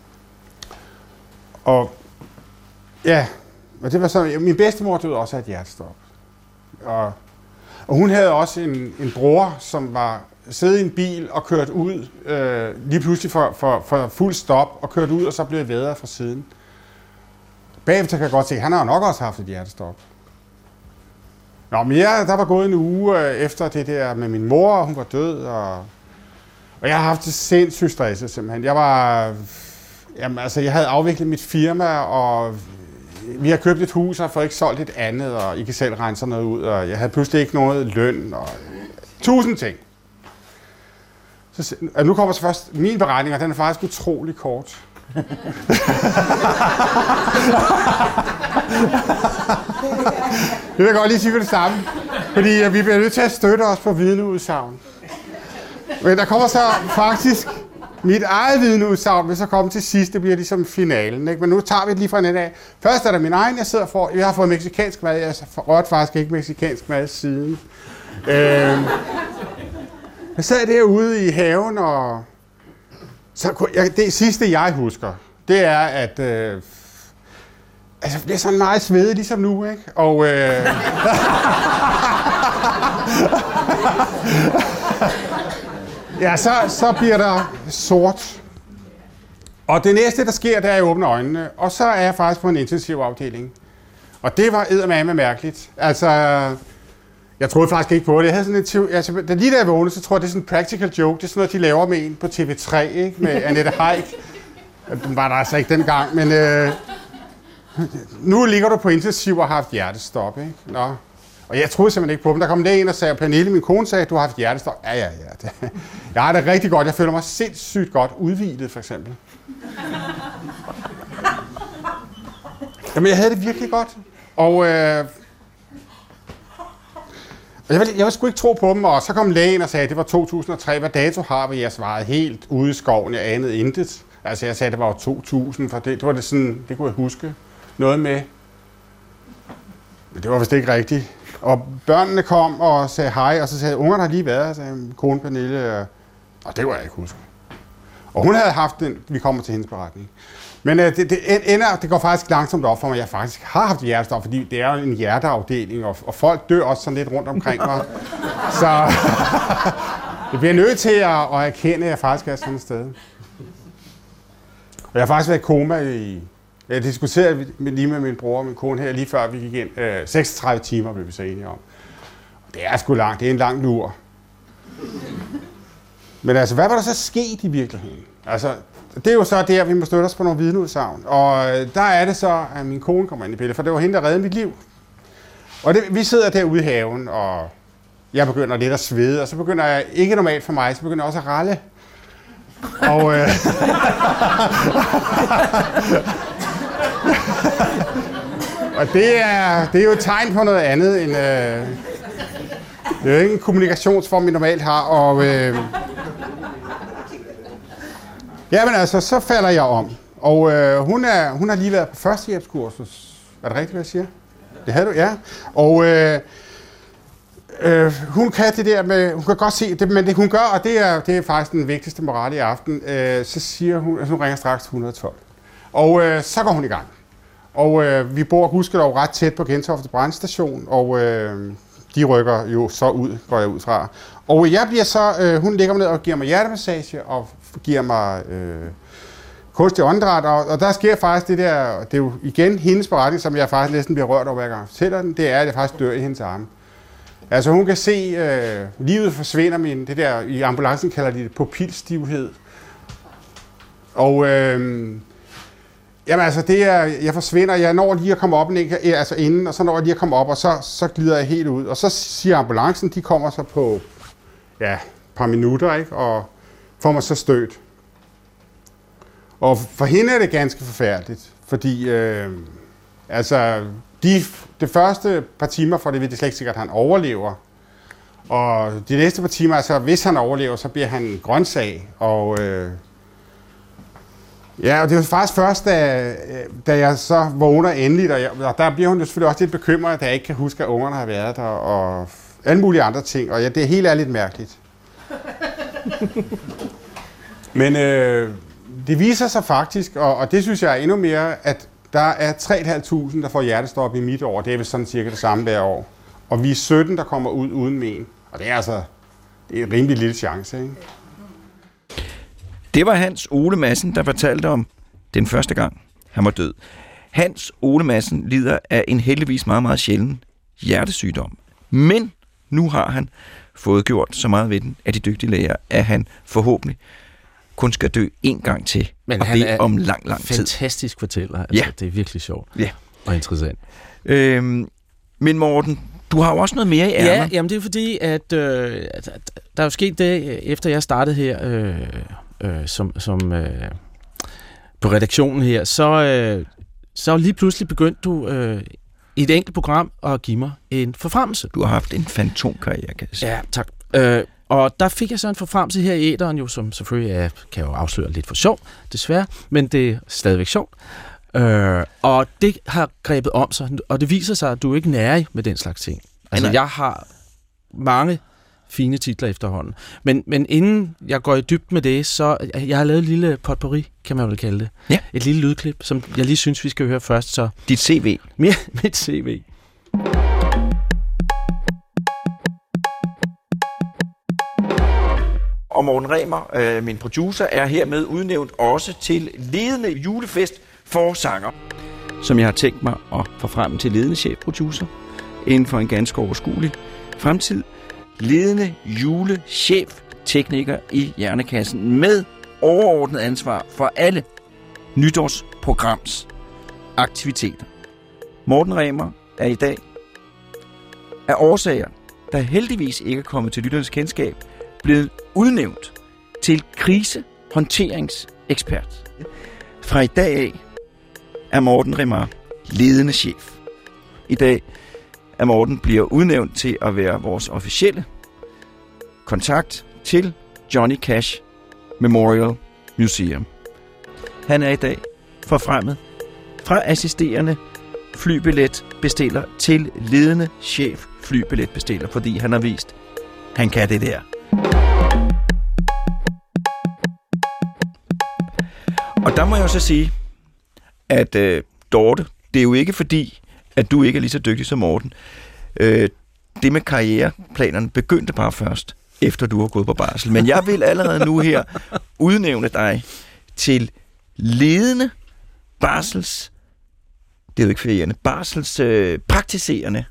Og ja, og det var sådan, min bedstemor døde også af et hjertestop. Og, og hun havde også en, en bror, som var siddet i en bil og kørt ud, øh, lige pludselig for, for, for fuld stop, og kørt ud, og så blev vædret fra siden. Bagefter kan jeg godt se, at han har jo nok også haft et hjertestop. Nå, men jeg, der var gået en uge øh, efter det der med min mor, og hun var død, og, og jeg har haft det sindssygt stresset simpelthen. Jeg var, jamen, altså, jeg havde afviklet mit firma, og vi har købt et hus, og får ikke solgt et andet, og I kan selv regne sådan noget ud, og jeg havde pludselig ikke noget løn, og tusind ting. Så, og nu kommer så først min beregning, og den er faktisk utrolig kort. Det vil jeg godt lige sige for det samme, fordi ja, vi bliver nødt til at støtte os på vidneudsagn. Men der kommer så faktisk mit eget vidneudsagn, vil så komme til sidst, det bliver ligesom finalen, ikke? Men nu tager vi det lige fra en ende af. Først er der min egen, jeg sidder for, jeg har fået mexicansk mad, jeg rørte faktisk ikke mexicansk mad siden. Øhm, jeg sad derude i haven, og så, jeg, det sidste jeg husker, det er, at øh, altså, det er sådan meget svedigt, ligesom nu, ikke? Og øh, ja, så, så bliver der sort. Og det næste, der sker, det er, at jeg åbner øjnene, og så er jeg faktisk på en intensivafdeling. Og det var eddermame mærkeligt. Altså, jeg troede faktisk ikke på det. Jeg havde sådan en teori, altså, lige da jeg vågnede, så tror jeg, det er sådan en practical joke. Det er sådan noget, de laver med en på T V tre, ikke? Med Annette Heick. Den var der altså ikke dengang, men øh, nu ligger du på intensiv og har haft hjertestop, ikke? Nå. Og jeg troede simpelthen ikke på dem. Der kom en ind og sagde, Pernille, min kone sagde, at du har haft hjertestop. Ja, ja, ja. Det, jeg har det rigtig godt. Jeg føler mig sindssygt godt udhvilet, for eksempel. Jamen, jeg havde det virkelig godt. Og øh, jeg ville, jeg ville sgu ikke tro på dem, og så kom lægen og sagde, at det var to tusind og tre. Hvad dato har vi? Jeg svarede helt ude i skoven. Jeg anede intet. Altså, jeg sagde, at det var jo to tusind, for det, det var det sådan, det kunne jeg huske. Noget med. Men det var vist ikke rigtigt. Og børnene kom og sagde hej, og så sagde ungerne har lige været, og sagde kone Pernille, og det var jeg ikke huske. Og hun havde haft den, vi kommer til hendes beretning. Men øh, det, det, ender, det går faktisk langsomt op for mig, at jeg faktisk har haft hjertestop, fordi det er jo en hjerteafdeling, og, og folk dør også sådan lidt rundt omkring mig. Så jeg bliver nødt til at, at erkende, at jeg faktisk er sådan et sted. Og jeg har faktisk været i koma i, Jeg diskuterede lige med min bror og min kone her, lige før vi gik ind. Øh, seksogtredive timer blev vi så enige om. Det er sgu langt. Det er en lang lur. Men altså, hvad var der så sket i virkeligheden? Altså, det er jo så der, vi må støtte os på nogle vidneudsagn. Og der er det så, at min kone kommer ind i billedet, for det var hende, der reddede mit liv. Og det, vi sidder derude i haven, og jeg begynder lidt at svede, og så begynder jeg, ikke normalt for mig, så begynder jeg også at ralle. Og, øh, og det, er, det er jo et tegn på noget andet, end... Øh, det er jo ikke en kommunikationsform, vi normalt har, og... Øh, jamen altså, så falder jeg om. Og øh, hun, er, hun har lige været på førstehjælpskursus. Er det rigtigt, hvad jeg siger? Det havde du, ja. Og øh, øh, hun kan det der med, hun kan godt se det, men det hun gør, og det er, det er faktisk den vigtigste moral i aften, øh, så siger hun, altså hun ringer straks et hundrede og tolv. Og øh, så går hun i gang. Og øh, vi bor gudskelov ret tæt på Gentofte brandstation, og øh, de rykker jo så ud, går jeg ud fra. Og jeg bliver så, øh, hun ligger mig ned og giver mig hjertemassage, og giver mig øh, kunstig åndedræt, og, og der sker faktisk det der, det er jo igen hendes beretning, som jeg faktisk næsten bliver rørt over hver gang jeg fortæller den, det er, at jeg faktisk dør i hendes arme. Altså hun kan se, øh, livet forsvinder min, det der, i ambulancen kalder de det pupilstivhed. Og øh, jamen altså, det er, jeg forsvinder, jeg når lige at komme op, altså inden, og så når jeg lige at komme op, og så, så glider jeg helt ud. Og så siger ambulancen, de kommer så på, ja, et par minutter, ikke, og får mig så stødt. Og for hende er det ganske forfærdeligt, fordi, øh, altså, de, det første par timer for det ved det slet ikke sikkert, at han overlever. Og de næste par timer, altså, hvis han overlever, så bliver han en grøntsag, og... Øh, Ja, og det var faktisk først, da, da jeg så vågner endeligt, og, jeg, og der bliver hun jo selvfølgelig også lidt bekymret, da jeg ikke kan huske, at ungerne har været der, og alle mulige andre ting, og ja, det hele er lidt mærkeligt. Men øh, det viser sig faktisk, og, og det synes jeg er endnu mere, at der er tre tusind fem hundrede, der får hjertestop i mit år, det er vist sådan cirka det samme hver år. Og vi er sytten, der kommer ud uden men, og det er altså det er en rimelig lille chance, ikke? Det var Hans Ole Madsen, der fortalte om den første gang, han var død. Hans Ole Madsen lider af en heldigvis meget, meget sjælden hjertesygdom. Men nu har han fået gjort så meget ved den af de dygtige læger, at han forhåbentlig kun skal dø en gang til. Men og han det er om lang, lang tid. Fantastisk fortæller. Altså, ja. Det er virkelig sjovt ja. og interessant. Øhm, men Morten, du har jo også noget mere i ærmet. Ja, jamen det er fordi, at øh, der er jo sket det, efter jeg startede her øh, øh, som, som øh, på redaktionen her, så, øh, så lige pludselig begyndte du øh, i et enkelt program at give mig en forfremmelse. Du har haft en fantomkarriere, kan jeg sige. Ja, tak. Øh, og der fik jeg så en forfremmelse her i æteren, jo, som selvfølgelig er, kan jo afsløre lidt for sjov, desværre, men det er stadigvæk sjovt. Øh, og det har grebet om sig, og det viser sig, at du er ikke nærig med den slags ting. Altså, jeg har mange fine titler efterhånden. Men, men inden jeg går i dybden med det, så jeg har lavet et lille potpourri, kan man vel kalde det. Ja. Et lille lydklip, som jeg lige synes, vi skal høre først. Så dit C V. Ja, mit C V. Og Morten Remer, øh, min producer, er hermed udnævnt også til ledende julefest forsanger, som jeg har tænkt mig at forfremme til ledende chefproducer inden for en ganske overskuelig fremtid. Ledende julechef-tekniker i Hjernekassen med overordnet ansvar for alle nytårsprograms aktiviteter. Morten Remer er i dag af årsager, der heldigvis ikke er kommet til lytternes kendskab, blevet udnævnt til krisehåndteringsekspert. Fra i dag af er Morten Remer ledende chef. I dag er Morten bliver udnævnt til at være vores officielle kontakt til Johnny Cash Memorial Museum. Han er i dag forfremmet fra assisterende flybilletbestiller til ledende chef flybilletbestiller, fordi han har vist, han kan det der. Og der må jeg også sige, at øh, Dorte, det er jo ikke fordi, at du ikke er lige så dygtig som Morten. Øh, det med karriereplanerne begyndte bare først, efter du har gået på barsel. Men jeg vil allerede nu her udnævne dig til ledende barsels det er jo ikke ferierende, barsels øh, praktiserende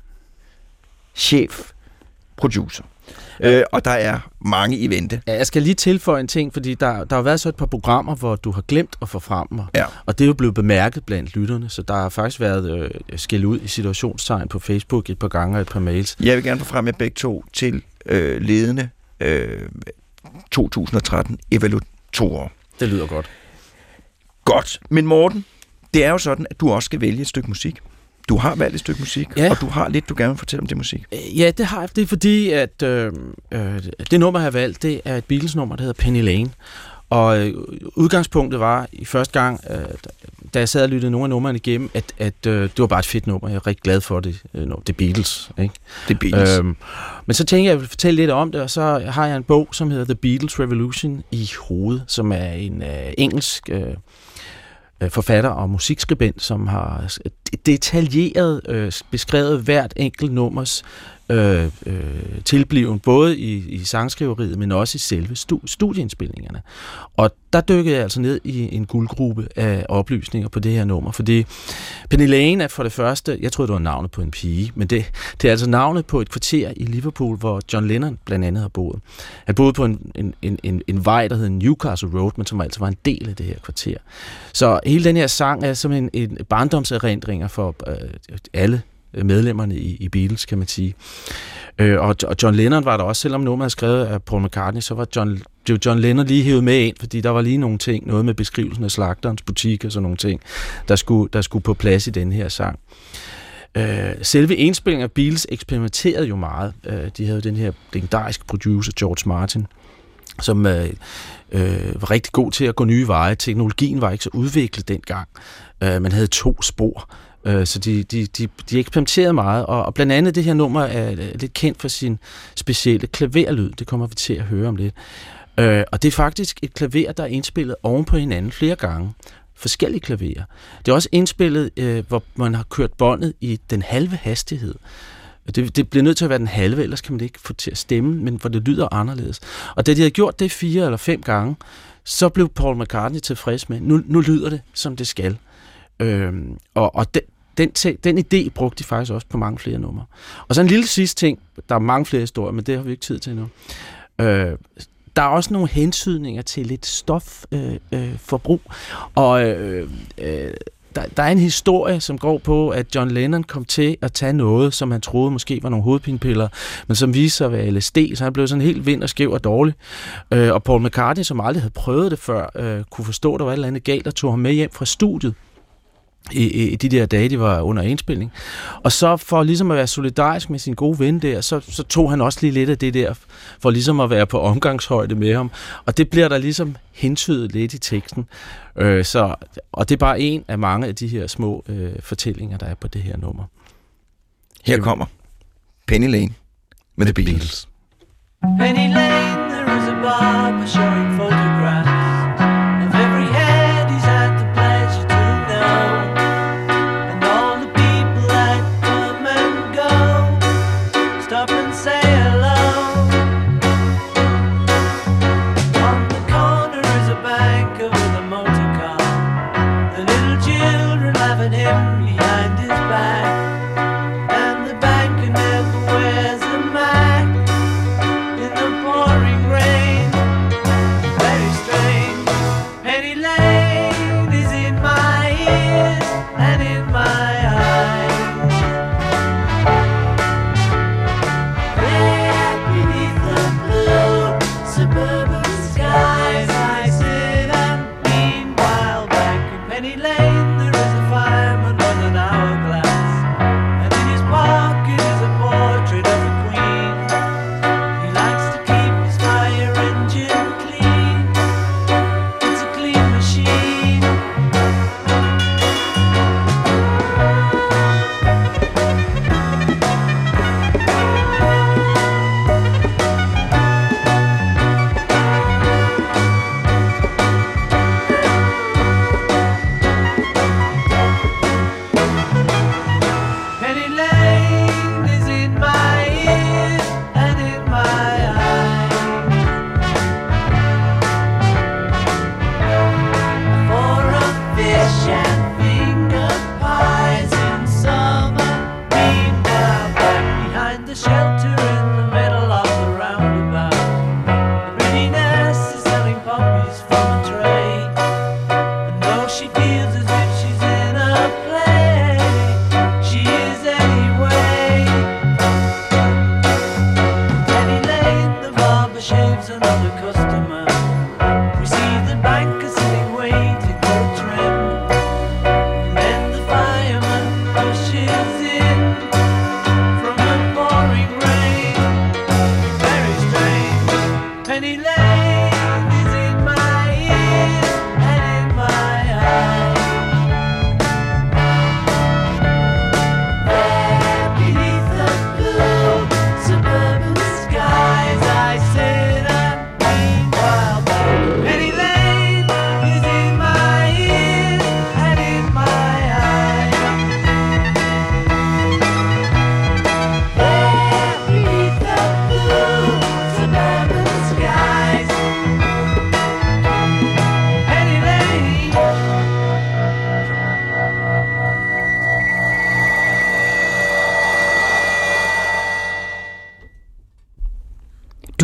chef, producer. Øh, og der er mange i vente. Ja, jeg skal lige tilføje en ting, fordi der, der har været så et par programmer, hvor du har glemt at få frem mig. Ja. Og det er jo blevet bemærket blandt lytterne, så der har faktisk været øh, skæld ud i situationstegn på Facebook et par gange og et par mails. Jeg vil gerne få frem jer begge to til øh, ledende øh, to tusind og tretten evaluatorer. Det lyder godt. Godt. Men Morten, det er jo sådan, at du også skal vælge et stykke musik. Du har valgt et stykke musik, ja. Og du har lidt, du gerne vil fortælle om det musik. Ja, det har jeg. Det er fordi, at øh, øh, det nummer, jeg har valgt, det er et Beatles-nummer, der hedder Penny Lane. Og øh, udgangspunktet var i første gang, øh, da jeg sad og lyttede nogle af numrene igennem, at, at øh, det var bare et fedt nummer. Jeg er rigtig glad for det. Øh, no, det er Beatles, ikke? Det er Beatles. Øhm, men så tænkte jeg, at jeg vil fortælle lidt om det, og så har jeg en bog, som hedder The Beatles Revolution i hovedet, som er en øh, engelsk øh, forfatter og musikskribent, som har detaljeret øh, beskrevet hvert enkelt nummers øh, øh, tilbliven, både i, i sangskriveriet, men også i selve stu- studieindspilningerne. Og der dykkede jeg altså ned i en guldgruppe af oplysninger på det her nummer, fordi Penny Lane er for det første, jeg troede, det var navnet på en pige, men det, det er altså navnet på et kvarter i Liverpool, hvor John Lennon blandt andet har boet. Han boede på en, en, en, en, en vej, der hed Newcastle Road, men som altså var en del af det her kvarter. Så hele den her sang er som en, en barndomserindringer for øh, alle medlemmerne i, i Beatles, kan man sige. Øh, og, og John Lennon var der også, selvom nummeret er skrevet af Paul McCartney, så var John, John Lennon lige hævet med ind, fordi der var lige nogle ting, noget med beskrivelsen af slagterens butik og sådan nogle ting, der skulle, der skulle på plads i den her sang. Øh, selve indspillingen af Beatles eksperimenterede jo meget. Øh, de havde den her legendariske producer, George Martin, som øh, øh, var rigtig god til at gå nye veje. Teknologien var ikke så udviklet dengang. Øh, man havde to spor. Så de, de, de, de eksperimenterede meget, og, og blandt andet det her nummer er lidt kendt for sin specielle klaverlyd. Det kommer vi til at høre om lidt. Øh, og det er faktisk et klaver, der er indspillet oven på hinanden flere gange. Forskellige klaverer. Det er også indspillet, øh, hvor man har kørt båndet i den halve hastighed. Det, det bliver nødt til at være den halve, ellers kan man det ikke få til at stemme, men hvor det lyder anderledes. Og da de havde gjort det fire eller fem gange, så blev Paul McCartney tilfreds med, nu, nu lyder det, som det skal. Øhm, og og den, den, den idé brugte de faktisk også på mange flere numre. Og så en lille sidste ting, der er mange flere historier, men det har vi ikke tid til nu. Øh, der er også nogle hensydninger til lidt stofforbrug, øh, øh, og øh, øh, der, der er en historie, som går på, at John Lennon kom til at tage noget, som han troede måske var nogle hovedpinepiller, men som viste sig at være L S D, så han blev sådan helt vind og skæv og dårlig. Øh, og Paul McCartney, som aldrig havde prøvet det før, øh, kunne forstå, at der var et eller andet galt, og tog ham med hjem fra studiet i, i de der dage, de var under indspilning. Og så for ligesom at være solidarisk med sin gode ven der, så, så tog han også lige lidt af det der, for ligesom at være på omgangshøjde med ham. Og det bliver der ligesom hentydet lidt i teksten. Øh, så, og det er bare en af mange af de her små øh, fortællinger, der er på det her nummer. Her kommer Penny Lane med The Beatles. Penny Lane, there is a barber showing photographs of every head he's had the pleasure to know, and all the people that come and go stop and say hello. On the corner is a banker with a motor car, the little children laughing him behind his back, and the banker never wears a mask in the pouring rain. Very strange. Penny Lane is in my ears and in my eyes. There beneath the blue suburban skies, I sit and meanwhile back in Penny Lane there is a fireman on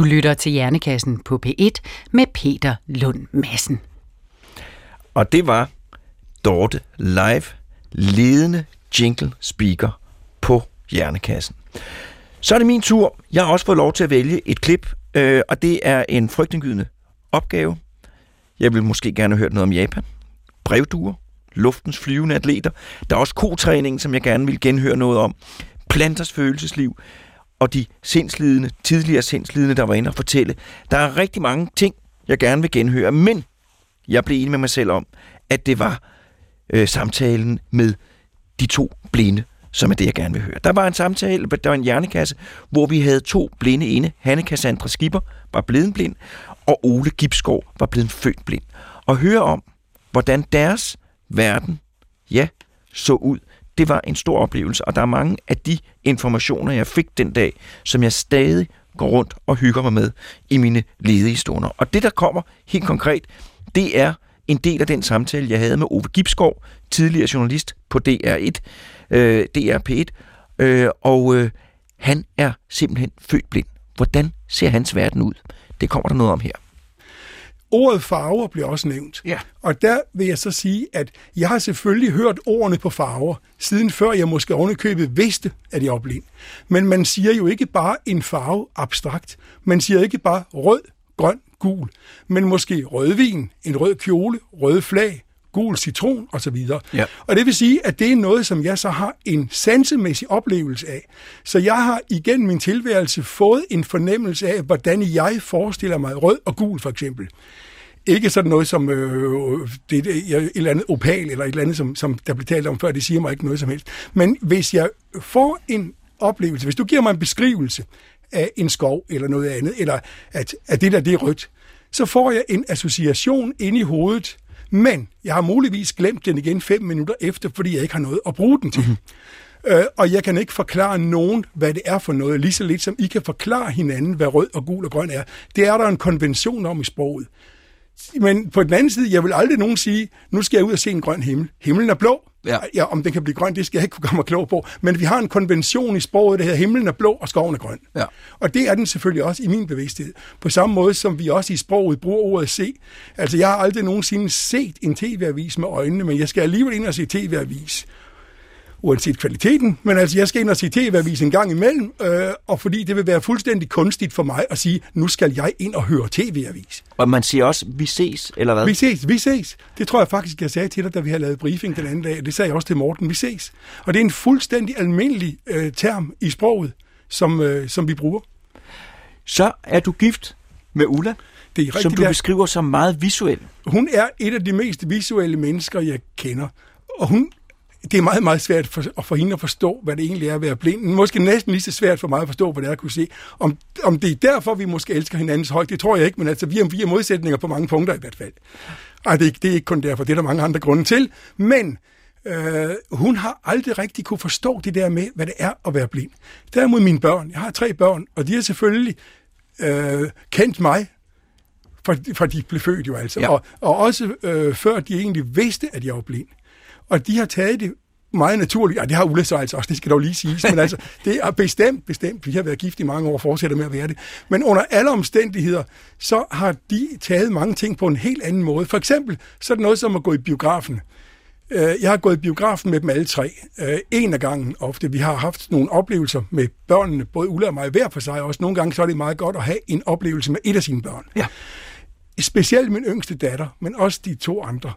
lytter til Hjernekassen på P et med Peter Lund Madsen. Og det var Dorte Live, ledende jingle speaker på Hjernekassen. Så er det min tur. Jeg har også fået lov til at vælge et klip, øh, og det er en frygtindgydende opgave. Jeg vil måske gerne have hørt noget om Japan, brevduer, luftens flyvende atleter. Der er også kotræningen, som jeg gerne vil genhøre noget om. Planters følelsesliv og de sindslidende, tidligere sindslidende, der var inde og fortælle. Der er rigtig mange ting, jeg gerne vil genhøre, men jeg blev enig med mig selv om, at det var øh, samtalen med de to blinde, som er det, jeg gerne vil høre. Der var en samtale, der var en hjernekasse, hvor vi havde to blinde inde. Hanne Cassandra Skipper var blevet blind, og Ole Gibskov var blevet født blind. Og høre om, hvordan deres verden, ja, så ud. Det var en stor oplevelse, og der er mange af de informationer, jeg fik den dag, som jeg stadig går rundt og hygger mig med i mine ledige stunder. Og det, der kommer helt konkret, det er en del af den samtale, jeg havde med Ove Gibskov, tidligere journalist på D R et, øh, D R P et, øh, og øh, han er simpelthen født blind. Hvordan ser hans verden ud? Det kommer der noget om her. Ordet farver bliver også nævnt. Ja. Og der vil jeg så sige, at jeg har selvfølgelig hørt ordene på farver, siden før jeg måske ovenikøbet vidste, at jeg var blind. Men man siger jo ikke bare en farve abstrakt. Man siger ikke bare rød, grøn, gul, men måske rødvin, en rød kjole, røde flag, gul citron osv. Ja. Og det vil sige, at det er noget, som jeg så har en sansemæssig oplevelse af. Så jeg har igen min tilværelse fået en fornemmelse af, hvordan jeg forestiller mig rød og gul for eksempel. Ikke sådan noget som øh, det, det, et eller andet opal eller et eller andet, som, som der blev talt om før, det siger mig ikke noget som helst. Men hvis jeg får en oplevelse, hvis du giver mig en beskrivelse af en skov eller noget andet, eller at, at det der, det er rødt, så får jeg en association inde i hovedet, men jeg har muligvis glemt den igen fem minutter efter, fordi jeg ikke har noget at bruge den til. Mm-hmm. Øh, og jeg kan ikke forklare nogen, hvad det er for noget, lige så lidt som I kan forklare hinanden, hvad rød og gul og grøn er. Det er der en konvention om i sproget. Men på den anden side, jeg vil aldrig nogen sige, nu skal jeg ud og se en grøn himmel. Himlen er blå. Ja. Ja, om den kan blive grøn, det skal jeg ikke komme klog på. Men vi har en konvention i sproget, der hedder himlen er blå, og skoven er grøn. Ja. Og det er den selvfølgelig også i min bevidsthed. På samme måde, som vi også i sproget bruger ordet se. Altså, jeg har aldrig nogensinde set en tv-avis med øjnene, men jeg skal alligevel ind og se tv-avis. Uanset kvaliteten, men altså, jeg skal ind og se tv-avis en gang imellem, øh, og fordi det vil være fuldstændig kunstigt for mig at sige, nu skal jeg ind og høre tv-avis. Og man siger også, vi ses, eller hvad? Vi ses, vi ses. Det tror jeg faktisk, jeg sagde til dig, da vi havde lavet briefing den anden dag. Det sagde jeg også til Morten, vi ses. Og det er en fuldstændig almindelig øh, term i sproget, som, øh, som vi bruger. Så er du gift med Ulla, det er som du der. beskriver som meget visuel. Hun er et af de mest visuelle mennesker, jeg kender. Og hun det er meget, meget svært for, at få hende at forstå, hvad det egentlig er at være blind. Måske næsten lige så svært for mig at forstå, hvad det er at kunne se. Om, om det er derfor, vi måske elsker hinandens højt, det tror jeg ikke, men altså, vi er, vi er modsætninger på mange punkter i hvert fald. Og det, det er ikke kun derfor, det er der mange andre grunde til. Men øh, hun har aldrig rigtig kunne forstå det der med, hvad det er at være blind. Derimod mine børn, jeg har tre børn, og de har selvfølgelig øh, kendt mig, for, for de blev født jo altså. Ja. Og, og også øh, før de egentlig vidste, at jeg var blind. Og de har taget det meget naturligt. Ja, det har Ulla så altså også, det skal dog lige siges. Men altså, det er bestemt, bestemt. Vi har været gift i mange år og fortsætter med at være det. Men under alle omstændigheder, så har de taget mange ting på en helt anden måde. For eksempel, så er det noget som at gå i biografen. Jeg har gået i biografen med dem alle tre. En af gangen ofte. Vi har haft nogle oplevelser med børnene, både Ulla og mig hver for sig. Også nogle gange så er det meget godt at have en oplevelse med et af sine børn. Ja. Specielt min yngste datter, men også de to andre.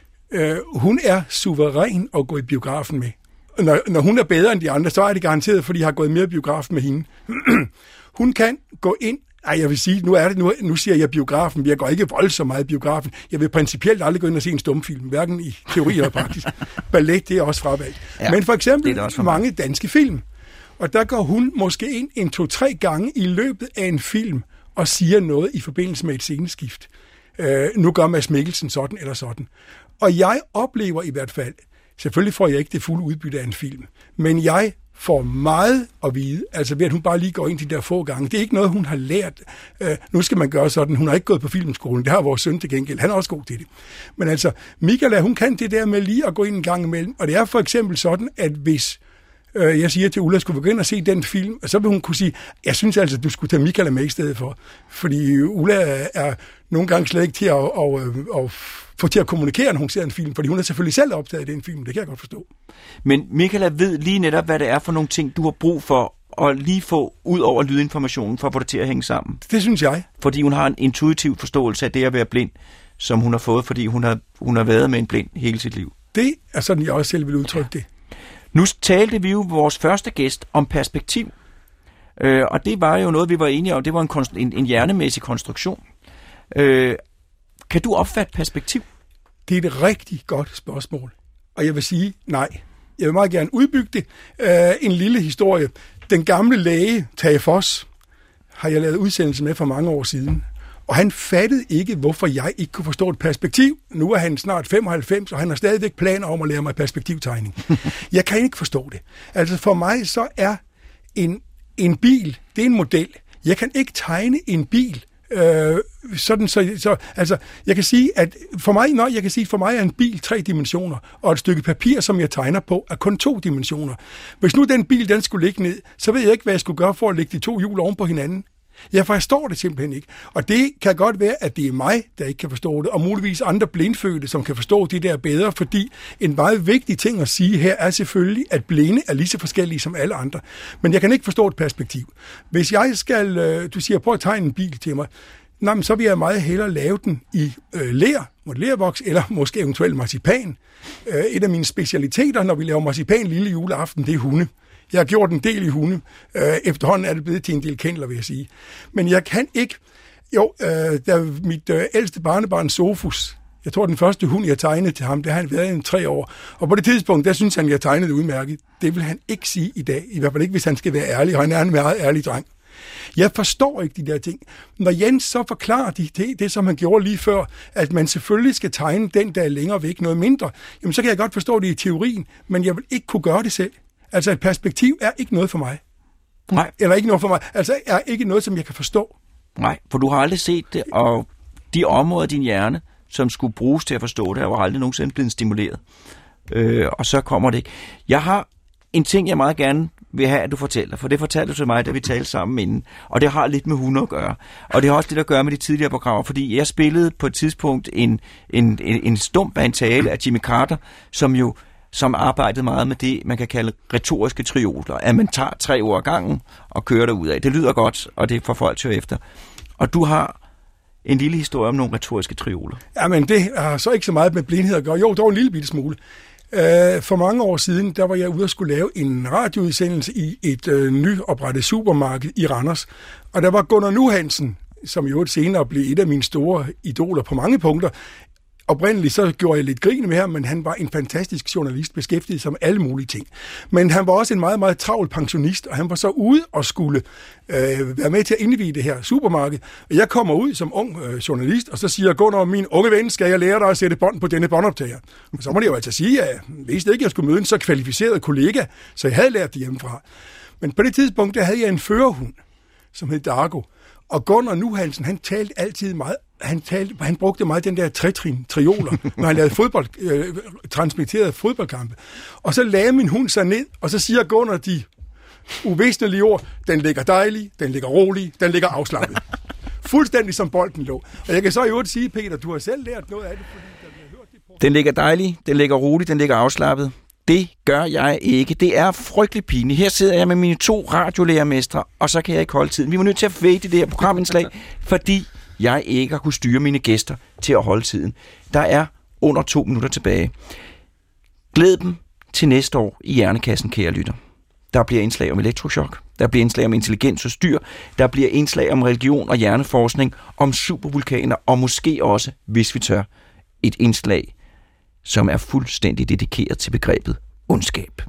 Uh, hun er suveræn at gå i biografen med. Når, når hun er bedre end de andre, så er det garanteret, fordi jeg har gået mere i biografen med hende. Hun kan gå ind. Ej, jeg vil sige, nu er det nu, nu siger jeg biografen. Jeg går ikke voldsomt meget i biografen. Jeg vil principielt aldrig gå ind og se en stumfilm, hverken i teori eller praktisk. Ballet, det er også fravalgt. Ja, men for eksempel for mange danske film. Og der går hun måske ind en to-tre gange i løbet af en film og siger noget i forbindelse med et sceneskift. Uh, nu gør Mads Mikkelsen sådan eller sådan. Og jeg oplever i hvert fald, selvfølgelig får jeg ikke det fulde udbytte af en film, men jeg får meget at vide, altså ved at hun bare lige går ind de der få gange. Det er ikke noget, hun har lært. Uh, nu skal man gøre sådan. Hun har ikke gået på filmskolen. Det har vores søn til gengæld. Han er også god til det. Men altså, Michaela, hun kan det der med lige at gå ind en gang imellem. Og det er for eksempel sådan, at hvis øh, jeg siger til Ulla, skulle vi gå ind og se den film, og så vil hun kunne sige, jeg synes altså, du skulle tage Michaela med i stedet for. Fordi Ulla er nogle gange slet ikke til at, at, at, at få til at kommunikere, når hun ser en film, fordi hun er selvfølgelig selv optaget i den film, det kan jeg godt forstå. Men Michaela ved lige netop, hvad det er for nogle ting, du har brug for at lige få ud over lydinformationen, for at få det til at hænge sammen. Det synes jeg. Fordi hun har en intuitiv forståelse af det at være blind, som hun har fået, fordi hun har, hun har været med en blind hele sit liv. Det er sådan, jeg også selv vil udtrykke det. Nu talte vi jo vores første gæst om perspektiv, øh, og det var jo noget, vi var enige om. Det var en, konst- en, en hjernemæssig konstruktion. Øh, kan du opfatte perspektiv? Det er et rigtig godt spørgsmål, og jeg vil sige nej. Jeg vil meget gerne udbygge det. Øh, en lille historie. Den gamle læge, Tage Foss, har jeg lavet udsendelse med for mange år siden. Og han fattede ikke, hvorfor jeg ikke kunne forstå et perspektiv. Nu er han snart femoghalvfems, og han har stadigvæk planer om at lære mig perspektivtegning. Jeg kan ikke forstå det. Altså for mig så er en, en bil, det er en model. Jeg kan ikke tegne en bil. Øh, sådan så, så altså jeg kan sige at for mig nej, jeg kan sige for mig er en bil tre dimensioner, og et stykke papir som jeg tegner på er kun to dimensioner. Hvis nu den bil den skulle ligge ned, så ved jeg ikke hvad jeg skulle gøre for at lægge de to hjul oven på hinanden. Jeg forstår det simpelthen ikke. Og det kan godt være, at det er mig, der ikke kan forstå det, og muligvis andre blindfødte, som kan forstå det der bedre, fordi en meget vigtig ting at sige her er selvfølgelig, at blinde er lige så forskellige som alle andre. Men jeg kan ikke forstå et perspektiv. Hvis jeg skal, du siger, prøv at tegne en bil til mig, nej, men så vil jeg meget hellere lave den i øh, ler, modellervoks, eller måske eventuelt marcipan. Øh, et af mine specialiteter, når vi laver marcipan lille juleaften, det er hunde. Jeg har gjort en del i hunde. Øh, efterhånden er det blevet til en del kendler, vil jeg sige. Men jeg kan ikke... Jo, øh, da mit øh, ældste barnebarn Sofus, jeg tror den første hund, jeg tegnede til ham, det har han været i tre år. Og på det tidspunkt, der synes han, jeg tegnede udmærket. Det vil han ikke sige i dag. I hvert fald ikke, hvis han skal være ærlig. Og han er en meget ærlig dreng. Jeg forstår ikke de der ting. Når Jens så forklarer de, det, det, som han gjorde lige før, at man selvfølgelig skal tegne den, der er længere væk, noget mindre, jamen så kan jeg godt forstå det i teorien, men jeg vil ikke kunne gøre det selv. Altså et perspektiv er ikke noget for mig. Nej. Eller ikke noget for mig. Altså er ikke noget, som jeg kan forstå. Nej, for du har aldrig set det, og de områder af din hjerne, som skulle bruges til at forstå det, er jo aldrig nogensinde blevet stimuleret. Øh, og så kommer det ikke. Jeg har en ting, jeg meget gerne vil have, at du fortæller, for det fortalte du til mig, da vi talte sammen inden, og det har lidt med hunde at gøre. Og det har også lidt at gøre med de tidligere programmer, fordi jeg spillede på et tidspunkt en, en, en, en stump af en tale af Jimmy Carter, som jo som arbejdede meget med det, man kan kalde retoriske trioler, at man tager tre ord ad gangen og kører derud af. Det lyder godt, og det får folk til efter. Og du har en lille historie om nogle retoriske trioler. Jamen, det har så ikke så meget med blindhed at gøre. Jo, dog en lille bitte smule. Uh, for mange år siden, der var jeg ude og skulle lave en radioudsendelse i et uh, nyoprettet supermarked i Randers. Og der var Gunnar Nu Hansen, som jo senere blev et af mine store idoler på mange punkter. Oprindeligt så gjorde jeg lidt grin med ham, men han var en fantastisk journalist, beskæftiget sig med alle mulige ting. Men han var også en meget, meget travl pensionist, og han var så ude og skulle øh, være med til at indvie det her supermarked. Og jeg kommer ud som ung øh, journalist, og så siger Gunnar, min unge ven, skal jeg lære dig at sætte bånd på denne båndoptager? Og så må det jo altså sige, at jeg vidste ikke, at jeg skulle møde en så kvalificeret kollega, så jeg havde lært det hjemmefra. Men på det tidspunkt, der havde jeg en førerhund, som hed Dargo. Og Gunnar Nu Hansen, han talte altid meget, han, talte, han brugte meget den der tretrin, trioler, når han lavede fodbold, øh, transmitterede fodboldkampe. Og så lagde min hund sig ned, og så siger Gunnar de uvæsentlige ord, den ligger dejlig, den ligger rolig, den ligger afslappet. Fuldstændig som bolden lå. Og jeg kan så i øvrigt sige, Peter, du har selv lært noget af det, fordi da vi har hørt det på... Den ligger dejlig, den ligger rolig, den ligger afslappet. Det gør jeg ikke. Det er frygtelig pinligt. Her sidder jeg med mine to radiolærermestre, og så kan jeg ikke holde tiden. Vi var nødt til at fade det her programindslag, fordi jeg ikke har kunnet styre mine gæster til at holde tiden. Der er under to minutter tilbage. Glæd dem til næste år i Hjernekassen, kære lytter. Der bliver indslag om elektrochok, der bliver indslag om intelligens og styr, der bliver indslag om religion og hjerneforskning, om supervulkaner, og måske også, hvis vi tør, et indslag, som er fuldstændig dedikeret til begrebet ondskab.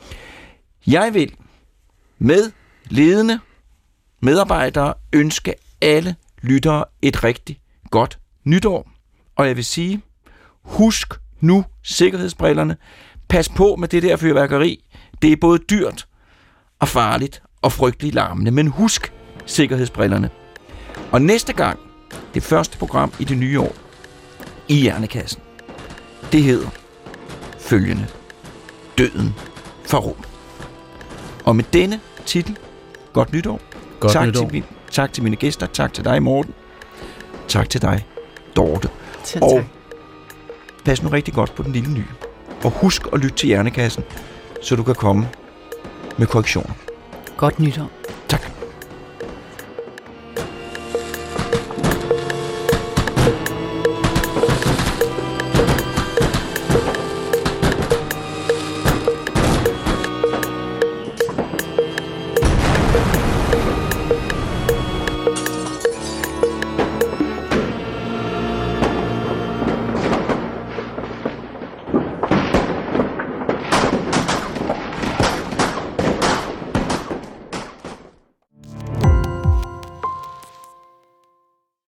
Jeg vil med ledende medarbejdere ønske alle lyttere et rigtig godt nytår. Og jeg vil sige, husk nu sikkerhedsbrillerne. Pas på med det der fyrværkeri. Det er både dyrt og farligt og frygteligt larmende. Men husk sikkerhedsbrillerne. Og næste gang, det første program i det nye år, i Hjernekassen, det hedder følgende: Døden fra Rom. Og med denne titel, godt nytår. Godt tak, nytår. Til, min, tak til mine gæster. Tak til dig, Morten. Tak til dig, Dorte. Selv Og tak. pas nu rigtig godt på den lille nye. Og husk at lytte til Hjernekassen, så du kan komme med korrektioner. Godt nytår.